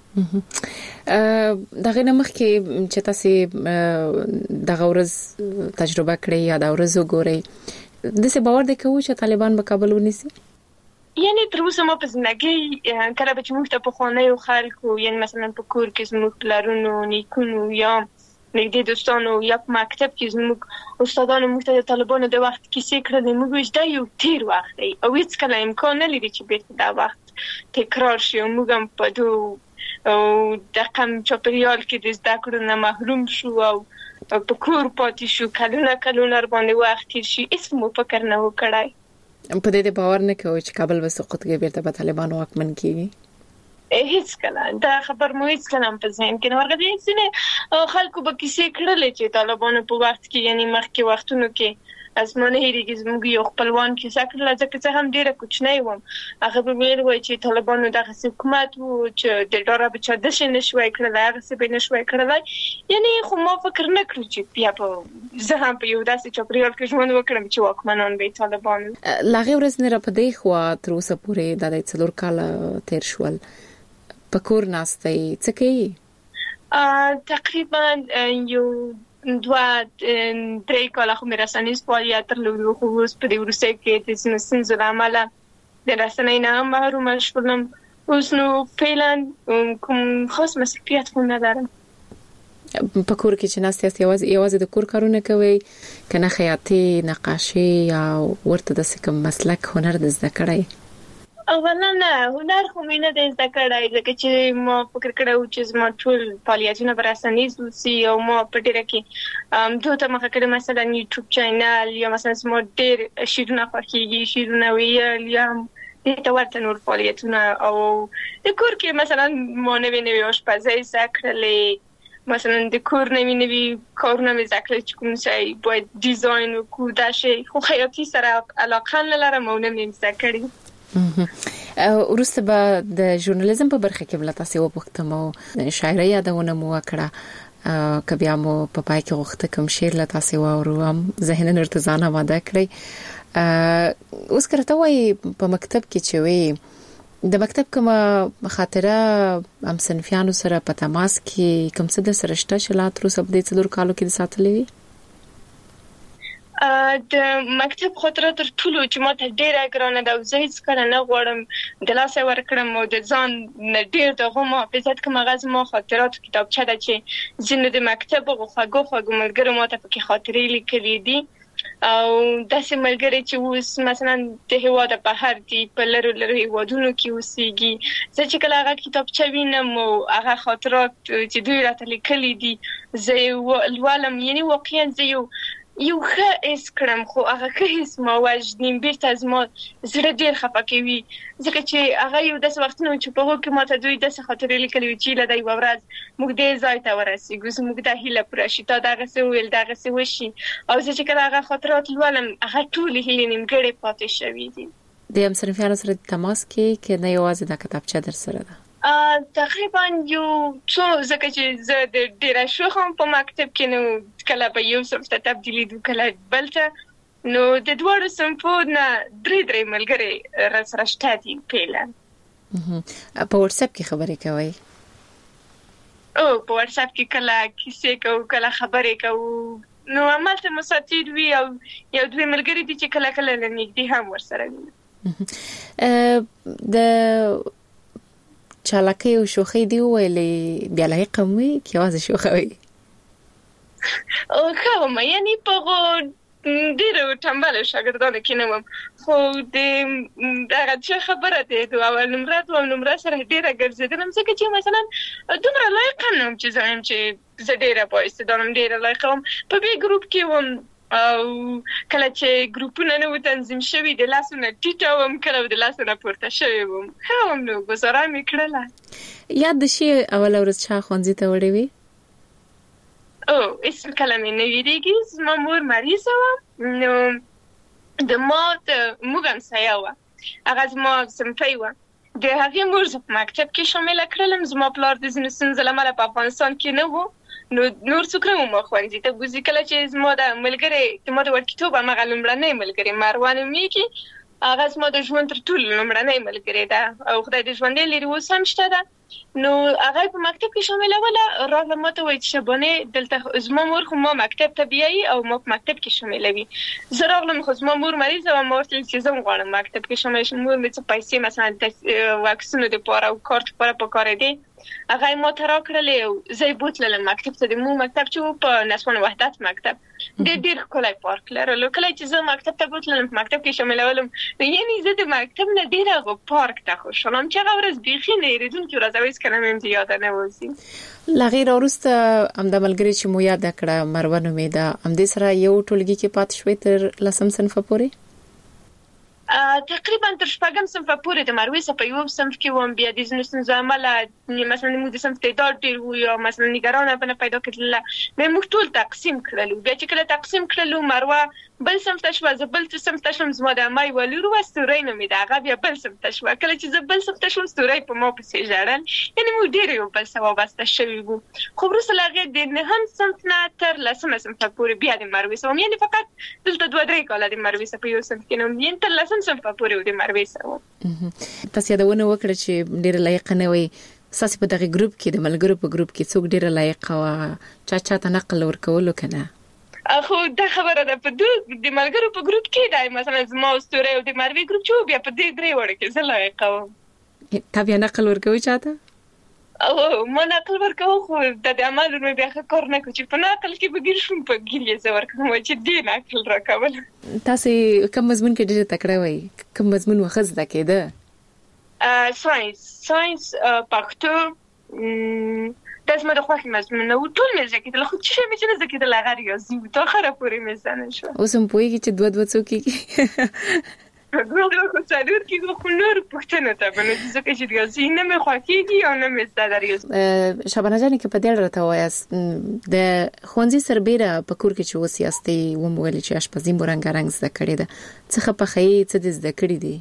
دغه نه مخکې چې تاسو دغه ورځ تجربه کړئ یا دا ورځ وګورئ، داسې باور دی کوو چې طالبان به کابل ونیسي؟ یعنی تر اوسه ما په زندګۍ کله به چې موږ ته پخوانیو خلکو یعنی مثلا په کور کې زموږ پلرونو نیکونو یا نږدې دوستانو یا په مکتب کې زموږ استادانو موږ ته د طالبانو د وخت کیسې کړلې، موږ وایو دا یو تیر وخت دی او هیڅکله امکان نه لري چې بیرته دا وخت تکرار شي او موږ هم په دغه چاپېریال کې د زده کړو نه محروم شو او په کور پاتې شو. کلونه باندې وخت تیر شي، هیڅ مو فکر نه و کړی. په دې باور نه کوي چې کابل به سقوط کوي، بیرته به طالبان واکمن کیږي؟ هیڅ کله دا خبر مو هیڅ کله په ذهن کې نه ورغلی. ځینې خلکو به کیسې کړلې چې طالبانو په وخت کې یعنی مخکې وختونو کې اسمانه هیریږي زموږ یو خپلوان کې ذکر لږه څه هم ډیره کوچنی وم هغه به ویل وای چې طالبانو دغه حکومت وو چې د ډاره به چا د شي نشوي کړل هغه څه به نشوي کړل یعنی خو ما فکر نه کړم چې بیا په زه هم په یو داسې چاپریال کې ژوند وکړم چې واکمنان به طالبان لاغه ورځ نه را پدې خو تر اوسه پورې د 3 کال تیر شول پکور ناستې څه کوي تقریبا یو 2-3 کاله خو مې رسنیز فعالیت درلود خو اوس په دې ورسته کې د سنسنز عمله د رسنۍ نه محروم شولم اوس نو فعلا کوم خاص مسؤلیت خو نه لرم په کور کې چې ناست یوازې د کور کارونه کوي کنه خیاطي نقاشي یا ورته د کوم مسلک هنر د زده کړای اولا نه هنر خو مې نه د زده کړای ځکه چې ما فکر کړو چې زما ټول فعالیتونه پر رسنیز وسی او ما په ډیره کې دوه ته مخه کړم مثلا یوټیوب چینل یا مثلا زما ډیر شیرونه خوښیږي شیرونه ویل یا د ورته نور فعالیتونه او د کور کې مثلا ما نوې آشپزي زده کړلې مثلا د کور نوې کارونه مې زده کړل چې کوم څه باید ډیزاین وکړو دا شی خو خیاطي سره علاقه نه لرم او نه مې زده کړې ورسته به د ژورنالیزم په برخه کې بل تاسو وپوښتم او شاعري یادونه مو وکړه کبه مو په پای کې وخت کوم شعر لا تاسو واورو هم ذهن ارتزانه ماده کړی اوس کرته وای په مکتب کې چې وي د مکتب کوم خاطره ام صنفیانو سره په تماس کې کوم څه د سرشته چې لا تر اوسه په دې 4 کالو کې ساتلې وي د مکتب خاطره تر ټولو چې ما ته ډیره ګرانه ده او زه هیڅ کله نه غواړم د لاسه ورکړم او د ځان نه ډیر دغه محافظت کوم غاز ما خاطرات کتابچه ده چې زنه د مکتب او خواږه ملګرو ما ته پکې خاطرې لیکلې دي او داسې ملګری چې اوس مثلا د هوا د بهر دی په لرو هیوادونو کې اوسېږي زه چې کله هغه کتابچه وینم او هغه خاطرات چې دوی راته لیکلي دي زه ولولم یعنی واقعا زه یو ښه اس کړم خو هغه هیڅ ما وجدیم بیرته از ما زړه ډیر خفه کوي ځکه چې هغه یو داسې وختونه چې په هغه کې ماته دوی داسې خاطرې لیکلي چې له دای ورځ موږ دې ځای ته ورسېږو موږ د هیله پوره شي تا دغه څه ویل دغه څه وشي او چې کله هغه خاطرات لولم هغه ټول هیلې نیمګړې پاتې شوې دي د هم صنفیانو سره تماس کې نه یوازې د کتابچه در سره ده تقریبا یو څو ځکه چې زه د ډیره شوخم په مکتب کې نو کله به یو صنف ته تبدیلی دو کله بلته نو د دوړو صنفو نه درې ملګري را سره شته دي پیله په واتس اپ کې خبرې کوي او په واتس اپ کې کله کیسې کله خبرې کوو نو عملته مساتیر وی او یو دوی ملګري دي چې کله نږدې هم ورسره وي د چالاکی او شوخی دی ویلې بیا له قومي کې وازه شوخوي او کومه یعنی په ډیرو ټمبل شاګردانو کې نوم خو د هغه څه خبره ده او نمرات سره ډیره ګرځیدم ځکه چې مثلا دومره لایق نوم چې زم چې زه ډیره پوهیږم دانم ډیره لایق هم په بي ګروپ کې وم او کله چې ګروپونه نو تنظیم شوي د لاسونه ټیټوم کله د لاسونه پورته شوي وم هم نو گزاره میکړله یاد شي اول ورځ چا خونځي ته وړې وي او اسم کلمې نه ویریږي زما مور مریضه وه نو د موږ سیاوه هغه زما صنفي وه د هغې مور زه په مکتب کې شامله کړلم زما پلار د ځینو ستونزو له امله په افغانستان کې نه و نو نور څوک نه وو ما ښوونځي ته بوځي کله چې زما د ملګرې زما د وړکتوب همغه لومړنۍ ملګرې مروه نومیږي هغه زما د ژوند تر ټولو لومړنۍ ملګرې ده او خدای دې ژوندۍ لري اوس هم شته ده نو هغه په مکتب کې شاملوله راغله ما ته وایي چې شبانې دلته زما مور خو ما مکتب ته بیایي او ما په مکتب کې شاملوي زه راغلم خو زما مور مریضه وه ما ورته ویل چې زه هم غواړم مکتب کې شامله شم مور مې څه پیسې مثلا د واکسینو دپاره او کارت لپاره پکارېدې هغه ما ته راکړلې او زه یې بوتللم مکتب ته د مو مکتب چې و په نسوان وحدت مکتب ډېر ښکلی پارک لرلو کله چې زه مکتب ته بوتللم په مکتب کې شاملولم یعنې زه د مکتب نه ډېر هغه پارک ته خوشحالم چې هغه ورځ بیخي نه هېرېدونکې ورځ او هېڅکله مې هم د یاده نه وځي له هغې راوروسته همدا ملګرې چې مو یاده کړه مروه نومېده همدې سره یو ټولګي کې پاتې شوې تر 10 صنفه پورې تقریبا تر شپږم صنف پورې د مروي په یو صنف کې وم. بیا د ځینو ستونزو عمله مثلا موږ د صنف تعداد ډېر وو یا مثلا نګرانه په نه پیدا کېدله، بیا موږ ټول تقسیم کړلو. بیا چې کله تقسیم کړلو مروه بل صنف ته شوه، زه بل صنف ته شوم. زما د امای ولور و ستوري نومېده، هغه بیا بل صنف ته شوه. کله چې زه بل صنف ته شوم ستوري په ما پسې ژړل. یعنې موږ ډېر یو بل سره وابسته شوي وو. خو وروسته له هغې د نهم صنف نه تر لسمه صنف پورې بیا د مروي سره وم. یعنې فقط دلته 2-3 کاله د مروي سره په یو صنف کې نه وم. یعنې تر لسم صنف پورې د مروي سره وم. تاسو یادونه وکړه چې ډېره لایقه نه وئ. ستاسو په دغه ګروپ کې د ملګرو په ګروپ کې څوک ډېره لایقه وه چا ته نقل ورکولو که نه؟ خو دا خبره ده په د ملګرو په ګروپ کې دا مثلا زما ستوري او د مروي ګروپ چې بیا په دې 3 وړو کې زه لایقه وم. تا بیا نقل ورکوي چاته؟ او ما نقل ورکوم، خو د عملو مې بیا ښه کار نه کوم چې په نقل کې به ګیر شوم، په ګیر یې زه ورکوم چې دې نقل راکول. تاسې کوم مضمون کې ډېره تکړه وئ؟ کوم مضمون مو ښه زده کېده؟ ساينس پښتو دا زما د خوښې مضمون و. ټول مې زده کېدل، خو څه شی مې چې نه زده کېدل هغه ریاضي و. تر اخره پورې مې زده نه شوه. اوس هم پوهېږي چې 2 څو کېږي؟ 2 خو څلور کېږي، خو نور پوښتنو ته به نو ځکه چې ریاضي نه مې خوښېږي او نه مې زده ده ریاضي. شبانه جانې که په دې اړه راته ووایاست د ښوونځي سربېره په کور کې چې اوس یاستئ ومو ویلې چې اشپزي مو رنګارنګ زده کړې ده. څه ښه پخوئ؟ څه دې زده کړي دي؟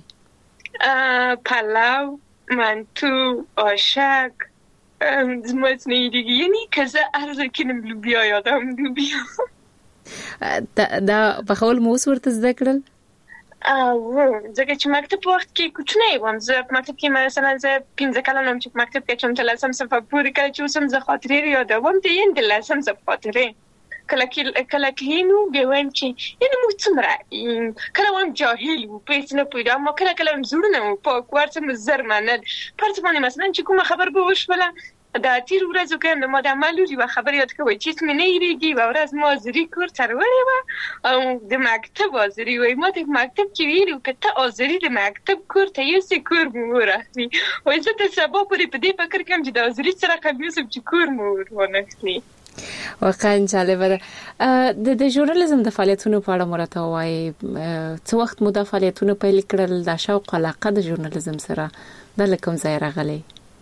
پلو، منتو، آشک، زما څه نه یادېږي. یعنې که زه هر ځای کښېنم لوبیا یادوم لوبیا. دا پخول مو اوس ورته زده کړل؟ ځکه چې مکتب په وخت کې کوچنی وم. زه په مکتب کې مثلا زه 15 کلن وم چې په مکتب کې چې تر 10 صنف پورې کله چې اوسم زه خاطرې یادوم د یې د 10 صنف خاطرې. کله کلینو بیا وایم چې یعنې موږ څومره کله وایم جاهل وو، په هېڅ نه پوهېدم. ما کله وایم زړونه مو پاک وو، هر څه مو زر منل. په هر څه باندې مثلا چې کومه خبر به وشوله د تېرو ورځو کې هم ما د عمل لور یوه خبره یاد کوئ چې هېڅ مې نه هېرېږي. یوه ورځ ما حاضري کور ته راوړې وه او د مکتب حاضري وایي. ما د مکتب کې ویلي که ته حاضري د مکتب کور ته یوسې کور مو ورخلي. وایي زه تر سبا پورې په دې فکر کوم چې د حاضري څه رقم یوسم چې کور مو ورنخلي. واقعا جالبه ده. د ژورنالیزم د فعالیتونو په اړه مو راته ووایئ. څه وخت مو دا فعالیتونه پیل کړل؟ دا شوق علاقه د ژورنالیزم سره دا له کوم ځایه راغلی؟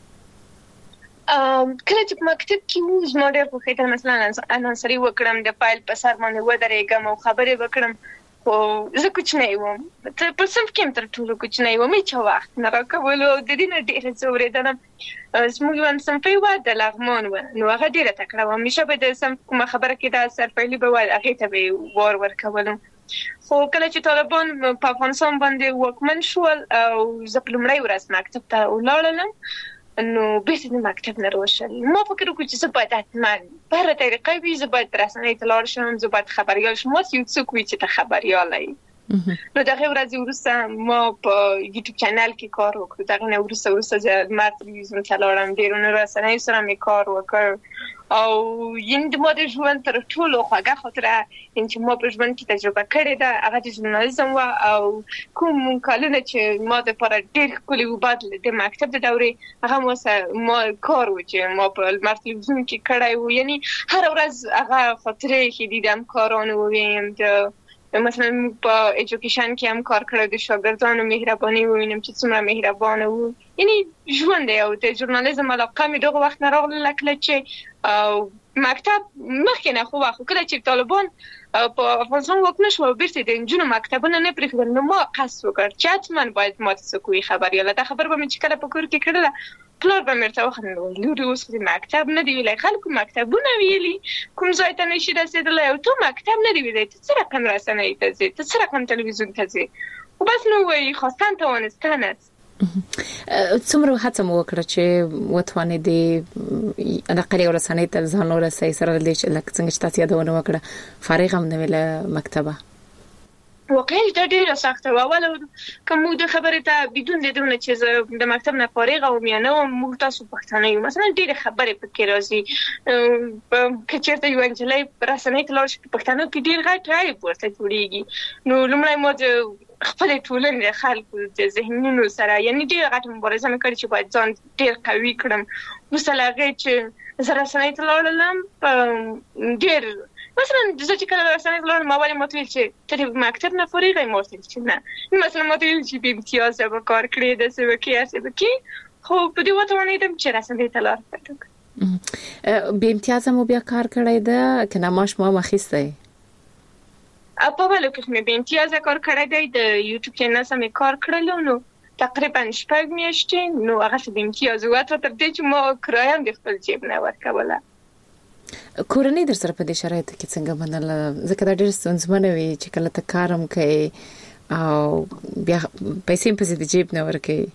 کله چې په مکتب کې مو زما ډېر خوښېدل مثلا انانسري وکړم، د فایل په سر باندې ودرېږم او خبرې وکړم. خو زه کوچنی وم، په صنف کې هم تر ټولو کوچنی وم، هېچا وخت نه راکولو. د دې نه ډېره څه اورېدلم. زموږ یو صنفي وه د لغمان وه، نو هغه ډېره تکړه وه. همیشه به د صنف کومه خبره کې دا سرپیلي به وه، هغې ته به یې وار ورکولم. خو کله چې طالبان په افغانستان باندې واکمن شول او زه په لومړۍ ورځ مکتب ته ولاړلم، نو بیرته د مکتب نه راوشل. ما فکر وکړ چې زه باید حتما په هره طریقه وي، زه باید رسنۍ ته لاړ شم، زه باید خبریال شم. ماته یو څوک وي چې ته خبریاله یې. نو د هغې ورځې وروسته ما په یوټیوب چینل کې کار وکړو. د هغې نه وروسته زه لمر تلویزیون ته لاړم، ډېرو رسنیو سره مې کار وکړ. او یعنې د ما د ژوند تر ټولو خوږه خاطره چې ما په ژوند کې تجربه کړې ده هغه د ژورنالیزم وه. او کوم کلونه چې ما دپاره ډېر ښکلي وو بعد د مکتب د دورې، هغه ما کار و چې ما په لمر تلویزیون کې کړی و. یعنې هره ورځ هغه خاطرې چې دیدم کارانو وویم. مثلا په ایجوکیشن کې هم کار کړی، د شاګردانو مهرباني ووینم چې څومره مهربانه وو. یعنې ژوند دی. او د ژورنالیزم علاقه مې دغه وخت نه راغله کله چې مکتب مخکې نه خو وخت کله چې طالبان په افغانستان واکمن شو او بیرته د نجونو مکتبونه نه پرېښودل، نو ما قصد وکړ چې حتما باید ما ته څوک وي خبریاله. دا خبره به مې چې کله په کور کې کړله، پلار به مې ورته وخندل، لورې اوس خو د مکتب نه دی ویلی، خلکو مکتبونه ویلي، کوم ځای ته نشي رسېدلی او ته مکتب نه دی ویلی، ته څه رقم رسنۍ ته ځې، ته څه رقم تلویزیون ته ځې. خو بس نو وایي خواستن توانستن است. څومره هڅه مو وکړه چې وتوانېدې نقلي او رسنۍ ته ځان ورسئ، سره له دې چې لکه څنګه چې تاسو یادونه وکړه فارغ هم نه وې له مکتبه؟ واقعا دا ډېره سخته وه. اول که موږ د خبرې ته بدون د دونه چې زه د مکتب نه فارغه وم یا نه وم، موږ تاسو پښتانه یو مثلا ډېرې خبرې پکې راځي. که چېرته یوه نجلۍ رسنۍ ته لاړ شي په پښتنو کې ډېر غټ عیب ورته جوړېږي. نو لومړی ما د خپلې ټولنې د خلکو د ذهنونو سره یعنې ډېره غټه مبارزه مې کړې چې باید ځان ډېر قوي کړم. وروسته له هغې چې زه رسنۍ ته لاړلم، ډېر مثلا زه چې کله رسنۍ لاړم ما ولې ماته ویل چې ته مکتب نه فارغه ما ویل چې نه مثلا ماته ویل چې بې امتیازه به کار کړې داسې وکړې هسې وکړې خو په دې وتوانېدم چې رسنۍ ته لار پیدا کړم. بې امتیازه مو بیا کار کړی ده که نه معاش مو هم اخیستی؟ په ولو کې مې بې امتیازه کار کړی دی د یوټیوب چینل سره مې کار کړلو نو تقریبا 6 میاشتې نو هغه د امتیاز وته تر دې چې ما کرایه هم د خپل جیب نه ورکوله. کورنۍ در سره په دې شرایطو کې څنګه منله ځکه دا ډېر ستونزمنه وي چې کله ته کار هم کوې او بیا پیسې هم پسې د جیب نه ورکوې؟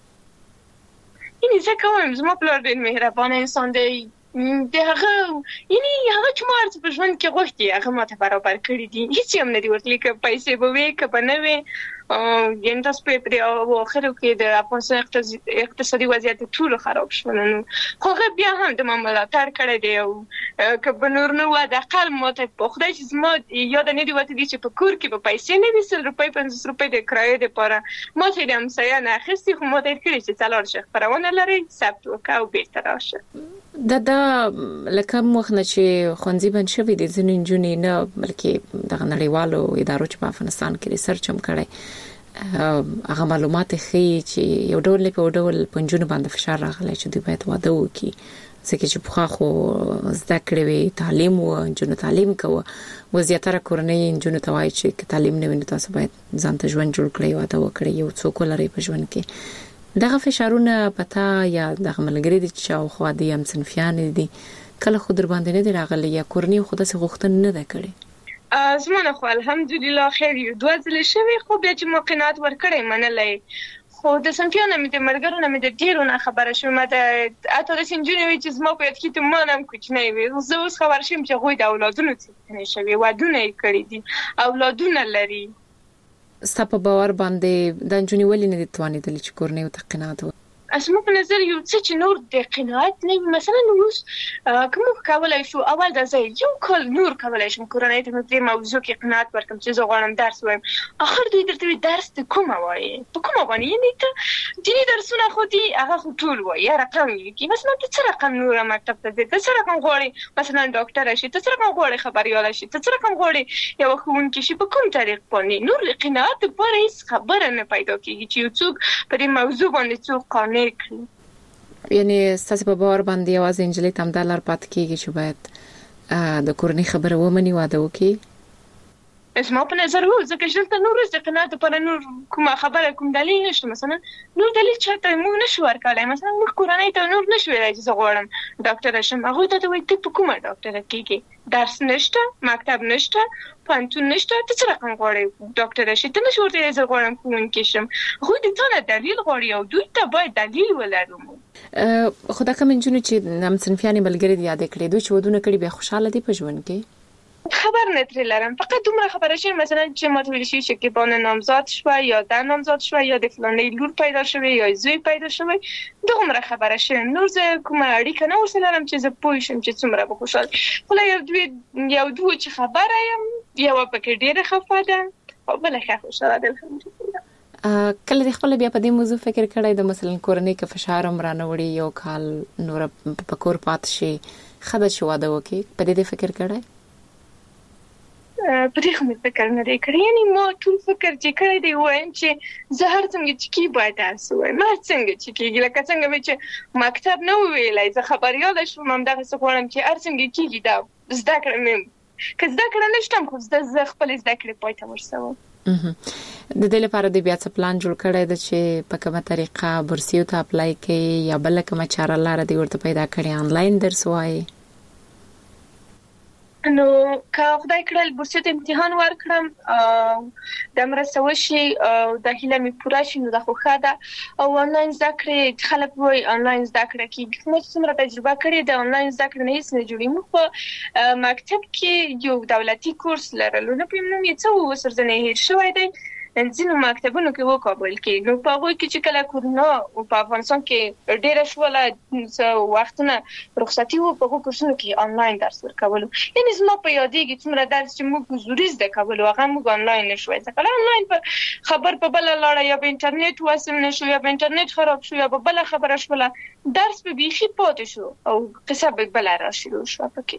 یعنې زه کوم زما پلار ډېر مهربانه انسان دی د هغه یعنې هغه چې ما هر څه په ژوند کې غوښتي هغه ماته برابر کړي دي هیڅ یې هم نه دي ورکړي که پیسې به وي که به نه وي یعنې تاسو په اواخرو کې د افغانستان اقتصادي وضعیت ټولو خراب شول نو خو هغه بیا هم د ما ملاتړ کړی دی او که به نور نه وه د اقل ماته په خدای چې زما یاده نه دي وتلي چې په کور کې به پیسې نه وي 100 روپۍ 50 روپۍ د کرایې دپاره ماته یې د همسایه نه اخیستي خو ماته یې کړي چې څلور شي خپرونه لرئ ثبت وکړه او بېرته راشه. دا لکه وخت نه چې ښوونځي بند شوي دي ځینې نجونې نه بلکې دغه نړیوالو ادارو چې په افغانستان کې ریسرچ هم کړی هغه معلومات ښیي چې یو ډول په ډول په نجونو باندې فشار راغلی چې دوی باید واده وکړي ځکه چې پخوا خو زده کړې وي تعلیم و نجونو تعلیم کوه و زیاتره کورنۍ نجونو ته وایي چې که تعلیم نه وي نو تاسو باید ځان ته ژوند جوړ کړئ واده وکړئ یو څوک ولرئ په ژوند کې. دغه فشارونه پتا یا دغه ملګری دي چې شاوخوا دي هم صنفیان دي کله خو در باندې نه دي راغلي یا کورنۍ خو داسې غوښتنه نه ده کړې؟ زما خو الحمدلله خیر یو دوه ځلې شوي خو بیا چې ما قناعت ورکړی منلی خو د صنفیانو مې د ملګرو نه مې د ډېرو نه خبره شوم د حتی داسې نجونې وي چې زما په یاد کې ما نه هم کوچنی وي زه اوس خبر شوم چې هغوی د اولادونو څښتنې شوي ودونه یې کړي دي اولادونه لري. ستا په باور باندې دا نجونې ولې نه دي توانېدلې چې کورنۍ ورته قناعت وکړي؟ زما په نظر یو څه چې نور د قناعت نه وي مثلا اوس که موږ کولی شو اول دا زه یو کال نور کولی شم کورنۍ ته مې په دې موضوع کې قناعت ورکړم چې زه غواړم درس ووایم اخر دوی درته وایي درس ته کومه وایې په کومه باندې یعنې ته دیني درسونه خو دي هغه خو ټول وایي یا رقم یې لیکي مثلا ته څه رقم نوره مکتب ته ځې ته څه رقم غواړې مثلا ډاکټره شي ته څه رقم غواړې خبریاله شي ته څه رقم غواړې یوه ښوونکې شي په کوم طریق باندې نور د قناعت دپاره هېڅ خبره نه پیدا کېږي چې یو څوک په دې موضوع باندې څوک قانع کړي. یعنی ستاسو په باور باندې یوازې نجلۍ ته همدا لار پاتې کېږي چې باید د کورنۍ خبره ومني واده وکړي؟ زما په نظر هو ځکه چې دلته نور د قناعت لپاره نور کومه خبره کوم دلیل نشته مثلا نور دلیل چاته موږ نشو ورکولی مثلا موږ کورنۍ ته نور نشو ویلی چې زه غواړم ډاکټره شم هغوی ته وایي ته په کومه ډاکټره کېږې درس نشته مکتب نشته پوهنتون نشته ته څه رقم غواړې ډاکټره شي ته نشو ورته ویلی زه غواړم ښوونکې شم هغوی د تا نه دلیل غواړي او دوی ته باید دلیل ولرو. خو دا کوم نجونې چې همصنفیانې ملګرې دي یادې کړې دوی چې ودونه کړي بیا خوشحاله دي په ژوند کې؟ خبر نه ترې لرم فقط دومره خبره شوې مثلا چې ماته ویل شوي شکیبانه نامزاد شوه یا ده نامزاد شوه یا د فلانۍ لور پیدا شوی یا زوی پیدا شوی دومره خبره شوې نور زه کومه اړیکه نه ورسره لرم چې زه پوه شم چې څومره به خوشحاله خو لا یو دوه چې خبره یم یوه پکې ډېره خفه ده او بله ښه خوشحاله ده الحمدلله. کله د خپل بیا په دې موضوع فکر کړی د مثلا کورنۍ که فشار هم رانه یو کال نور په کور پاتې شي ښه ده چې واده وکړي په دې فکر کړی؟ په دې خو مې فکر نه دی کړی یعنې ما ټول فکر چې کړی دی وایم چې زه هر څنګه چې کېږي باید درس ووایم هر څنګه چې کېږي لکه څنګه مې چې مکتب نه وویلی زه خبریاله شوم همدغسې غواړم چې هر څنګه کېږي دا زده کړه مې که زده کړه نشته خو زه خپلې زده کړې پای ته ورسوم. د دې لپاره د بیا څه پلان جوړ کړی ده چې په کومه طریقه بورسیو ته اپلای کوي یا بله کومه چاره لاره دې ورته پیدا کړې آنلاین درس وایي؟ نو که خدای کړل بورسیو ته امتحان ورکړم دا مرسته وشي دا هیله مې پوره شي نو دا خو ښه ده او آنلاین زده کړې خلک وایي آنلاین زده کړه کېږي ما چې څومره تجربه کړې د آنلاین زده کړې نه هېڅ نه جوړېږي موږ په مکتب کې یو دولتي کورس لرلو نه پوهېږم نوم یې څه و اوس ورځنی هېر شوی دی ځینو مکتبونو کې وکابل کې نو په هغوی کې چې کله کورونا په افغانستان کې ډېره شوله څه وختونه رخصتي وو په هغو کورسونو کې آنلاین درس ورکولو یعنې زما په یادېږي څومره درس چې موږ حضوري زده کولو هغه موږ آنلاین نه شو زده کولی آنلاین په خبر په بله لاړه یا په انټرنیټ وصل نه شو یا په انټرنیټ خراب شو یا په بله خبره شوله درس په بیخي پاتې شو او قصه به بله را شروع شوه پکې.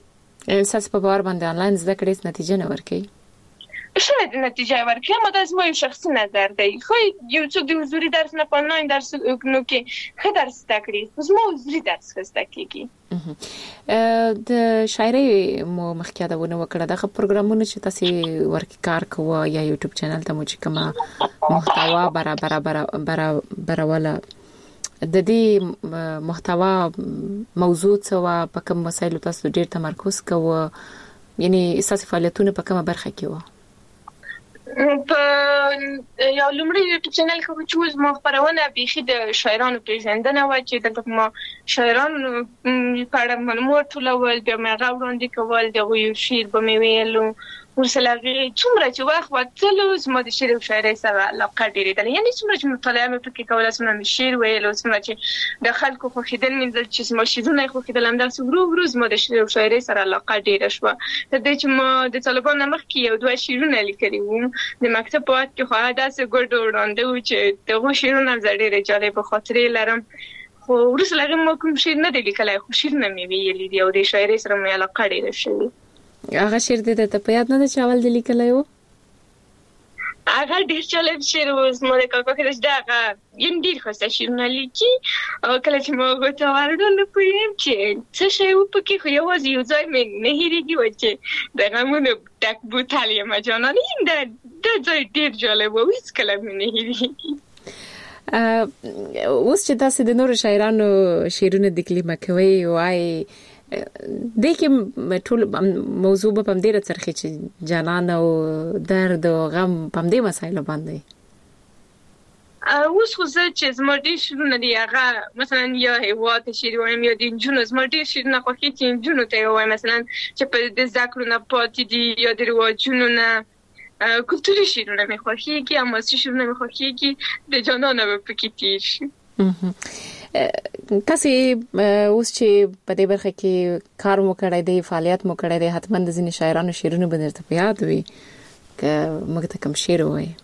اساس په باور باندې انلاین زده کړې نتیجه نه ورکړي شاید نتیجه ورکړي ما د زموږ شخصي نظر دی خو یو څوک د حضوري درس نه په آنلاین درس نو کې ښه درس زده کړي زموږ حضوري درس زده کیږي د شاعرۍ مو مخکې دا ونه وکړه دغه پروګرامونه چې تاسو ورکې کار کوو یا یوټیوب چینل ته مو چې کومه محتوا برابروله د دې محتوا موضوع څه و په کوم مسایلو تاسو ډیر تمرکز کوو یعنی اساسي فعالیتونه په کومه برخه کې و په یو لومړی یوټیوب چینل کې چې مو خبرونه بيخي د شاعرانو پیژندنه و چې دلته ما شاعرانو په اړه معلومات ټولول بیا مې غوړاندې کول دغه یو شعر به مې ویلو ورسلغه څومره چې وخت وتلو زما د شعر او شاعرۍ سره علاقه ډېرې ده یعنی څومره چې مطالعه مې پکې کوله څومره مې شعر ویلو څومره چې د خلکو خو خیدل مې چې زما شعرونه خو خیدل هم درس ورو زما د شعر او شاعرۍ سره علاقه ډېره شو د دې چې ما د طالبانو مخکې یو دوه شعرونه لیکلي وو د مکتب په وخت کې خو داسې ګډ وړاندې و چې دغه شعرونه ډېر جالب خاطرې لرم خو ورسلغه ما کوم شعر نه دی لیکلای خو شعرونه مې ویلي دی او د شاعرۍ سره مې علاقه ډېره شوه هغه شعر دې ته په یاد نه ده چې اول دې لیکلی و هغه ډېر جالب شعر و زما د کاکا کې دغه یم ډېر ښایسته شعرونه لیکي او کله چې ما ورته وویل نه پوهېږم چې څه شی و پکې خو یوازې یو ځای مې نه هېرېږي و چې د غمونو ډک بوتل یمه جانانه یم دا ځای ډېر جالب و هېڅکله مې نه هېرېږي اوس چې تاسو د نورو شاعرانو شعرونه د کلمه کوي وایي دغه ټول موضوع په پم ډیره څرخي چې جانان او درد او غم په دې مسایلو باندې اوس خو زه چې زما ډېر شعرونه دي هغه مثلا یا هیواد شعر وایم یا د نجونو زما ډېر شعرونه خوښي چې نجونو ته وایم مثلا چې په د ذکر نه پاتې دي یا د رواجونو نه کلتوري شعرونه مې خوښيږي او ماسي شعرونه مې خوښيږي د جانان په پکې تیر شي تاسو اوس چې په دې برخه کې کار مو کړی دی فعالیت مو کړی دی حتماً د ځینې شاعرانو شعرونه به درته په یاد وي که موږ ته کوم شعر وایي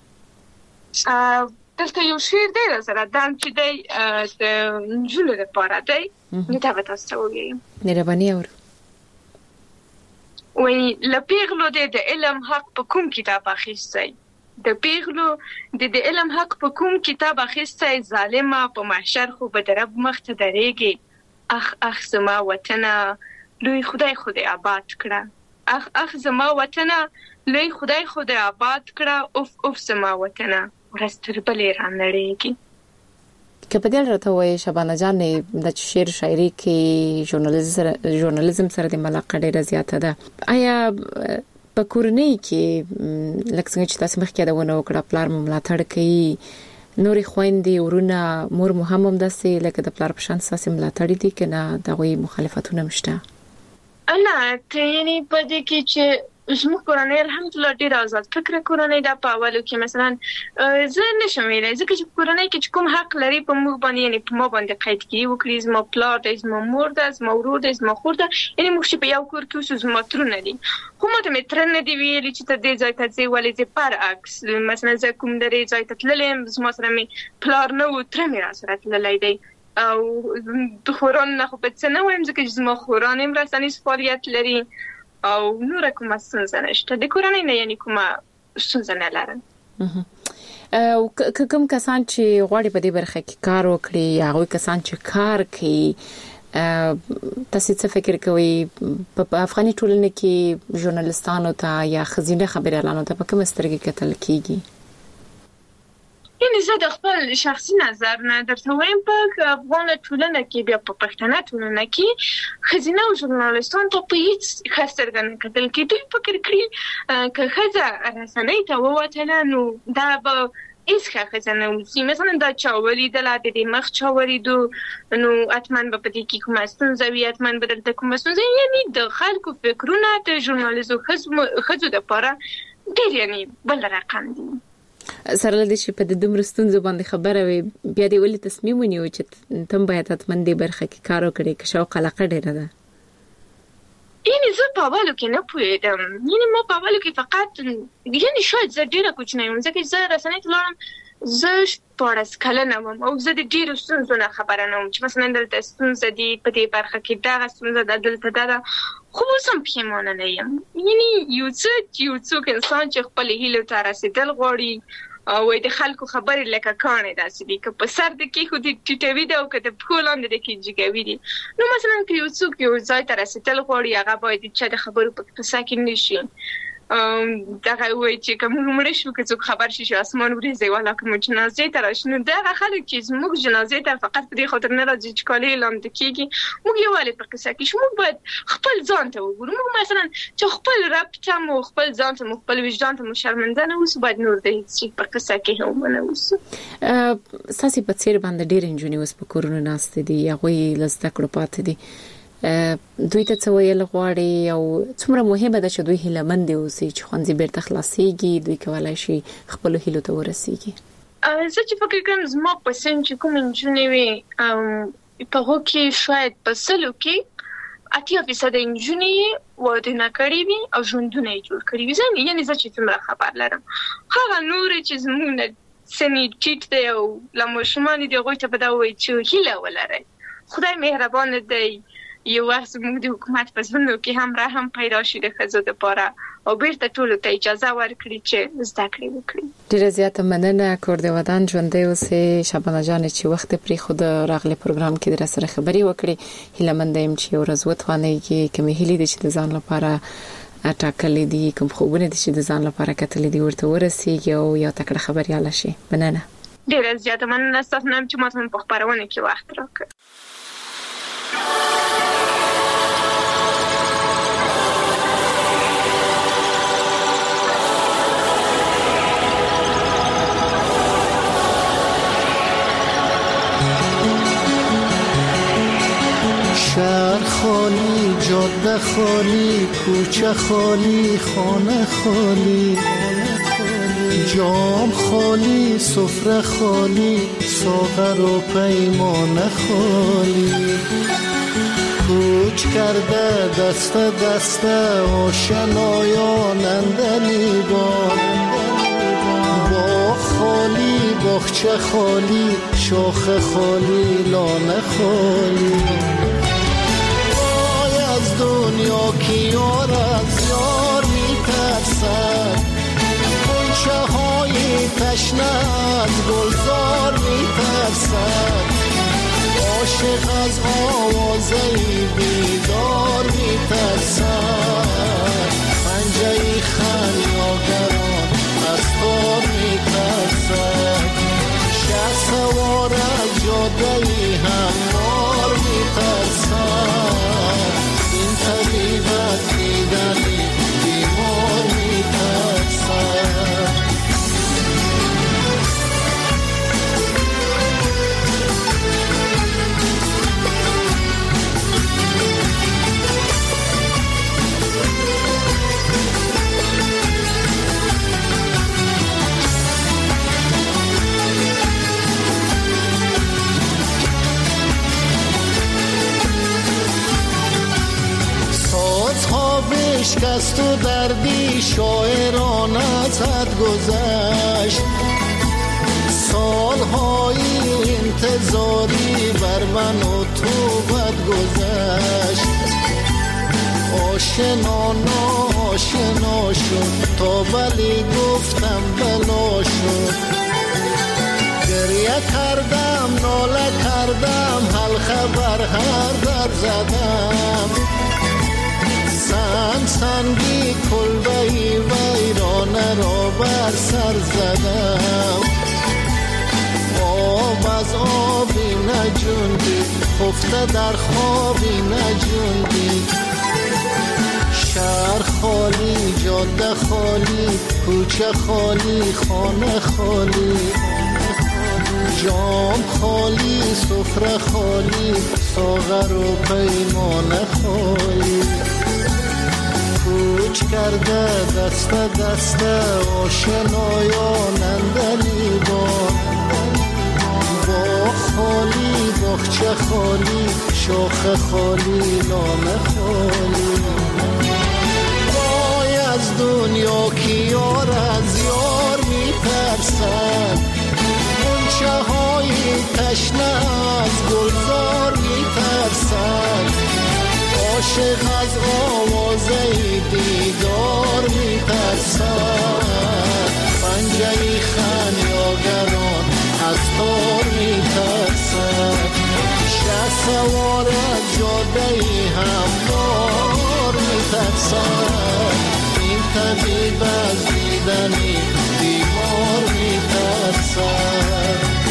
دلته یو شعر دی سره دام چې دی د نجونو لپاره دی نو دا به تاسو ته ووایم مهرباني اورو وایي له پیغلو د علم حق په کوم کتاب اخیستی د پیغلو د علم حق په کوم کتاب اخیستی ظالمه په محشر خو به درب مخ ته درېږي اخ زما وطنه لوی خدای آباد کړه اخ زما وطنه لوی خدای آباد کړه اوف زما وطنه ورستر بلې را نړېږي که په دې راته وایي شبانه جان د شعر شاعري کې ژورنالیزم سره د علاقه ډېره زیاته ده آیا په کورنۍ کې لکه څنګه چې تاسو مخکې دا ونه وکړه پلار مو ملاتړ کوي نورې خويندې ورونه مور مو هم داسې لکه د پلار په شان ساسې ملاتړ دي کنه دغه مخالفتونه مشته نه ته یعنی په دې کې چې زموږ کورنۍ الحمدلله ډېر آزاد فکر کورنۍ دا په اولو کې مثلا زه نشم ویلای ځکه چې کورنۍ کې کوم حق لري په موږ باندې یعنی په ما باندې قیدګي وکړي زما پلار دی زما مور ده زما ورور دی زما خور ده یعنی موږ په یو کور کې اوسو زما ترونه دي خو ماته مې تر نه دی ویلي چې ته دې ځای ته ځې ولې زه برعکس مثلا زه کوم درې ځای ته تللم زما سره مې پلار نه و تر مې را سره تللی دی او د خوران نه خو په څه نه وایم ځکه چې زما خوران هم رسنیز فعالیت لري او نور کومه ستونزه نشته د کورنۍ نه یعنی کومه ستونزه نه لرم او کوم کسان چې غواړي په دې برخه کې کار وکړي هغه کسان چې کار کوي تاسو څه فکر کوئ په افغاني ټولنه کې ژورنالستانو ته یا خزینه خبريالانو ته په کوم سترګې کتل کیږي یعنی زه د خپل شخصي نظر نه درته وایم په افغان ټولنه کې بیا په پښتنه ټولنه کې خزینه او ژورنالستان ته په هیڅ خاصرګن کتل کې دوی فکر کړی که خزه رسنۍ ته ووتله نو دا به هیڅ خزانه وسی مثلا دا چاوري د لاته د مخ چاوري دو نو اتمن په دې کې کومه ستونزه وي اتمن بدل ته کومه ستونزه یعنی د خلکو فکرونه د ژورنالیزم خزو د لپاره ډېر یعنی بل رقم دي سره لدې چې په د دومره ستونزو باندې خبره وي بیا دې ولې تصمیم ونیو چې تم باید اتمن دې برخه کې کار وکړي که شوق علاقه ډېره ده یعنی زه په اولو کې نه پوهېدم یعنی ما په اولو کې فقط یعنی شاید زه ډېره کوچنۍ وم ځکه چې زه رسنۍ ته لاړم زه 14 کلنه وم او زه د ډیرو ستونزو نه خبره نه وم چې مثلا دلته ستونزه دي په دې برخه کې دغه ستونزه ده دلته ده خو اوس هم پښیمانه نه یم. یعنی یو څوک انسان چې خپل هیلو ته رسیدل غواړي او د خلکو خبرې لکه کانې داسې دي که په سر د کې خو د ټیټوي ده او که د پښو لاندې د کې جګوي دي. نو مثلا که یو څوک یو ځای ته رسیدل غواړي هغه باید چا د خبرو په قصه کې نشي دغه وایي چې کوم مړ شو که څوک خبر شي چې اسمان وريځي ولا کوم جنازې ته راشي. نو دغه خلک چې موږ جنازې ته فقط په دې خاطر نه راځي چې کالي لاندې کیږي موږ یو والي پر قصه کې موږ باید خپل ځان ته وګورو. موږ مثلا چې خپل رب ته مو خپل ځان ته مو خپل وجدان ته مو شرمنده نه اوسو باید نور د هیڅ پر قصه کې هم نه اوسو. ساسي په څیر باندې ډېر انجونی اوس په کورونه ناشته دي هغه لزده کړو پاتې دي دوی ته څه ویل غواړي او څومره مهمه ده چې دوی هیلمن دي اوسي چې خوندې بیرته خلاصيږي دوی کولای شي خپل هیلو ته ورسیږي. زه چې فکر کوم زما په سن چې کوم انجونی وي په هغه کې شاید په سلو کې 80% انجونی واده نکړي وي او ژوندونه یې جوړ کړي وي. یعنی زه چې څومره خبر لرم هغه نور چې زموږ سنې ټیټ دی او لمشمان دي هغه ته په دا وایي چې هیله ولري. خدای مهربان دی یو وخت موږ د حکومت په ځوانو کې هم رحم پیدا شي د ښځو لپاره او بیرته ټول ته اجازه ورکړي چې زده کړې وکړي. ډیره زیاته مننه کور د ودان ژوندې اوسې شبانه جان چې وخت پرې خود راغلي پروګرام کې در سره خبري وکړي. هیله مند یم چې ورځ وتوانېږي کومې هلي دي چې د ځان لپاره اټاکلې دي کوم خوبونه دي چې د ځان لپاره کتلې دي ورته ورسیږي او یو تکړه خبرياله شي. مننه ډیره زیاته مننه تاسو نن چې ماته په خبرونه کې وخت راکړ. شهر خالی، جاده خالی، کوچه خالی، خانه خالی، جام خالی، سفره خالی، ساغر و پیمانه خالی. کوچ کرده دست دست آشنایان اندلیبان، باغ خالی، باغچه خالی، شاخ خالی، لانه خالی. دنیا کی یار از یار میترسد، غنچه های تشنه از گلزار میترسد، عاشق از آوازه بیدار میترسد، پنجه خمیازگران از تار میترسد، شهر سوار از جاده هموار میترسد، طبیب از دیدنی بیمار میترسد. شکست و دردی شاعران از حد گذشت، سالهای انتظاری بر من و تو بد گذشت، آشنا ناآشنا شد تا ولی گفتم بلا شد، گریه کردم ناله کردم حلقه بر هر در زدم، سنگی کلبهی ویرانه را بر سر زدم، آب از آبی نجوندی خفته در خوابی نجوندی، شهر خالی، جاده خالی، کوچه خالی، خانه خالی، جام خالی، سفره خالی، ساغر و پیمانه خالی. کوچ کرده دست دست آشنایان اندلیبان، باغ خالی، باغچه خالی، شاخ خالی، لانه خالی. وای از دنیا کی یار از یار میترسد، گوشه های تشنه از گلزار میترسد، عاشق از آواز دیدار میترسد، پنجه خمیاگران از تار میترسد، شه سوار جاده هموار میترسد، این طبیب از دیدنی بیمار میترسد.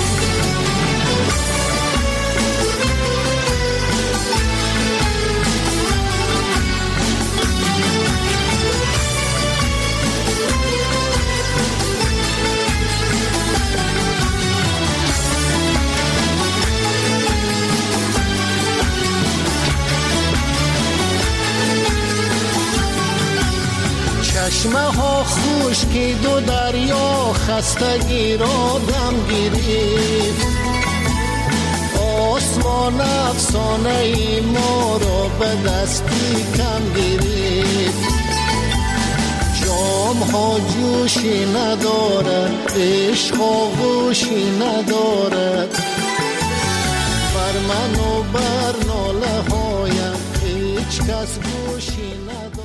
چشمه ها خشکید و دریا خستگی را دم گرفت، آسمان افسانه ای ما را به دستی کم گرفت، جام ها جوشی ندارد، عشق آغوشی ندارد، بر من و بر ناله هایم هیچ کس گوشی ندارد.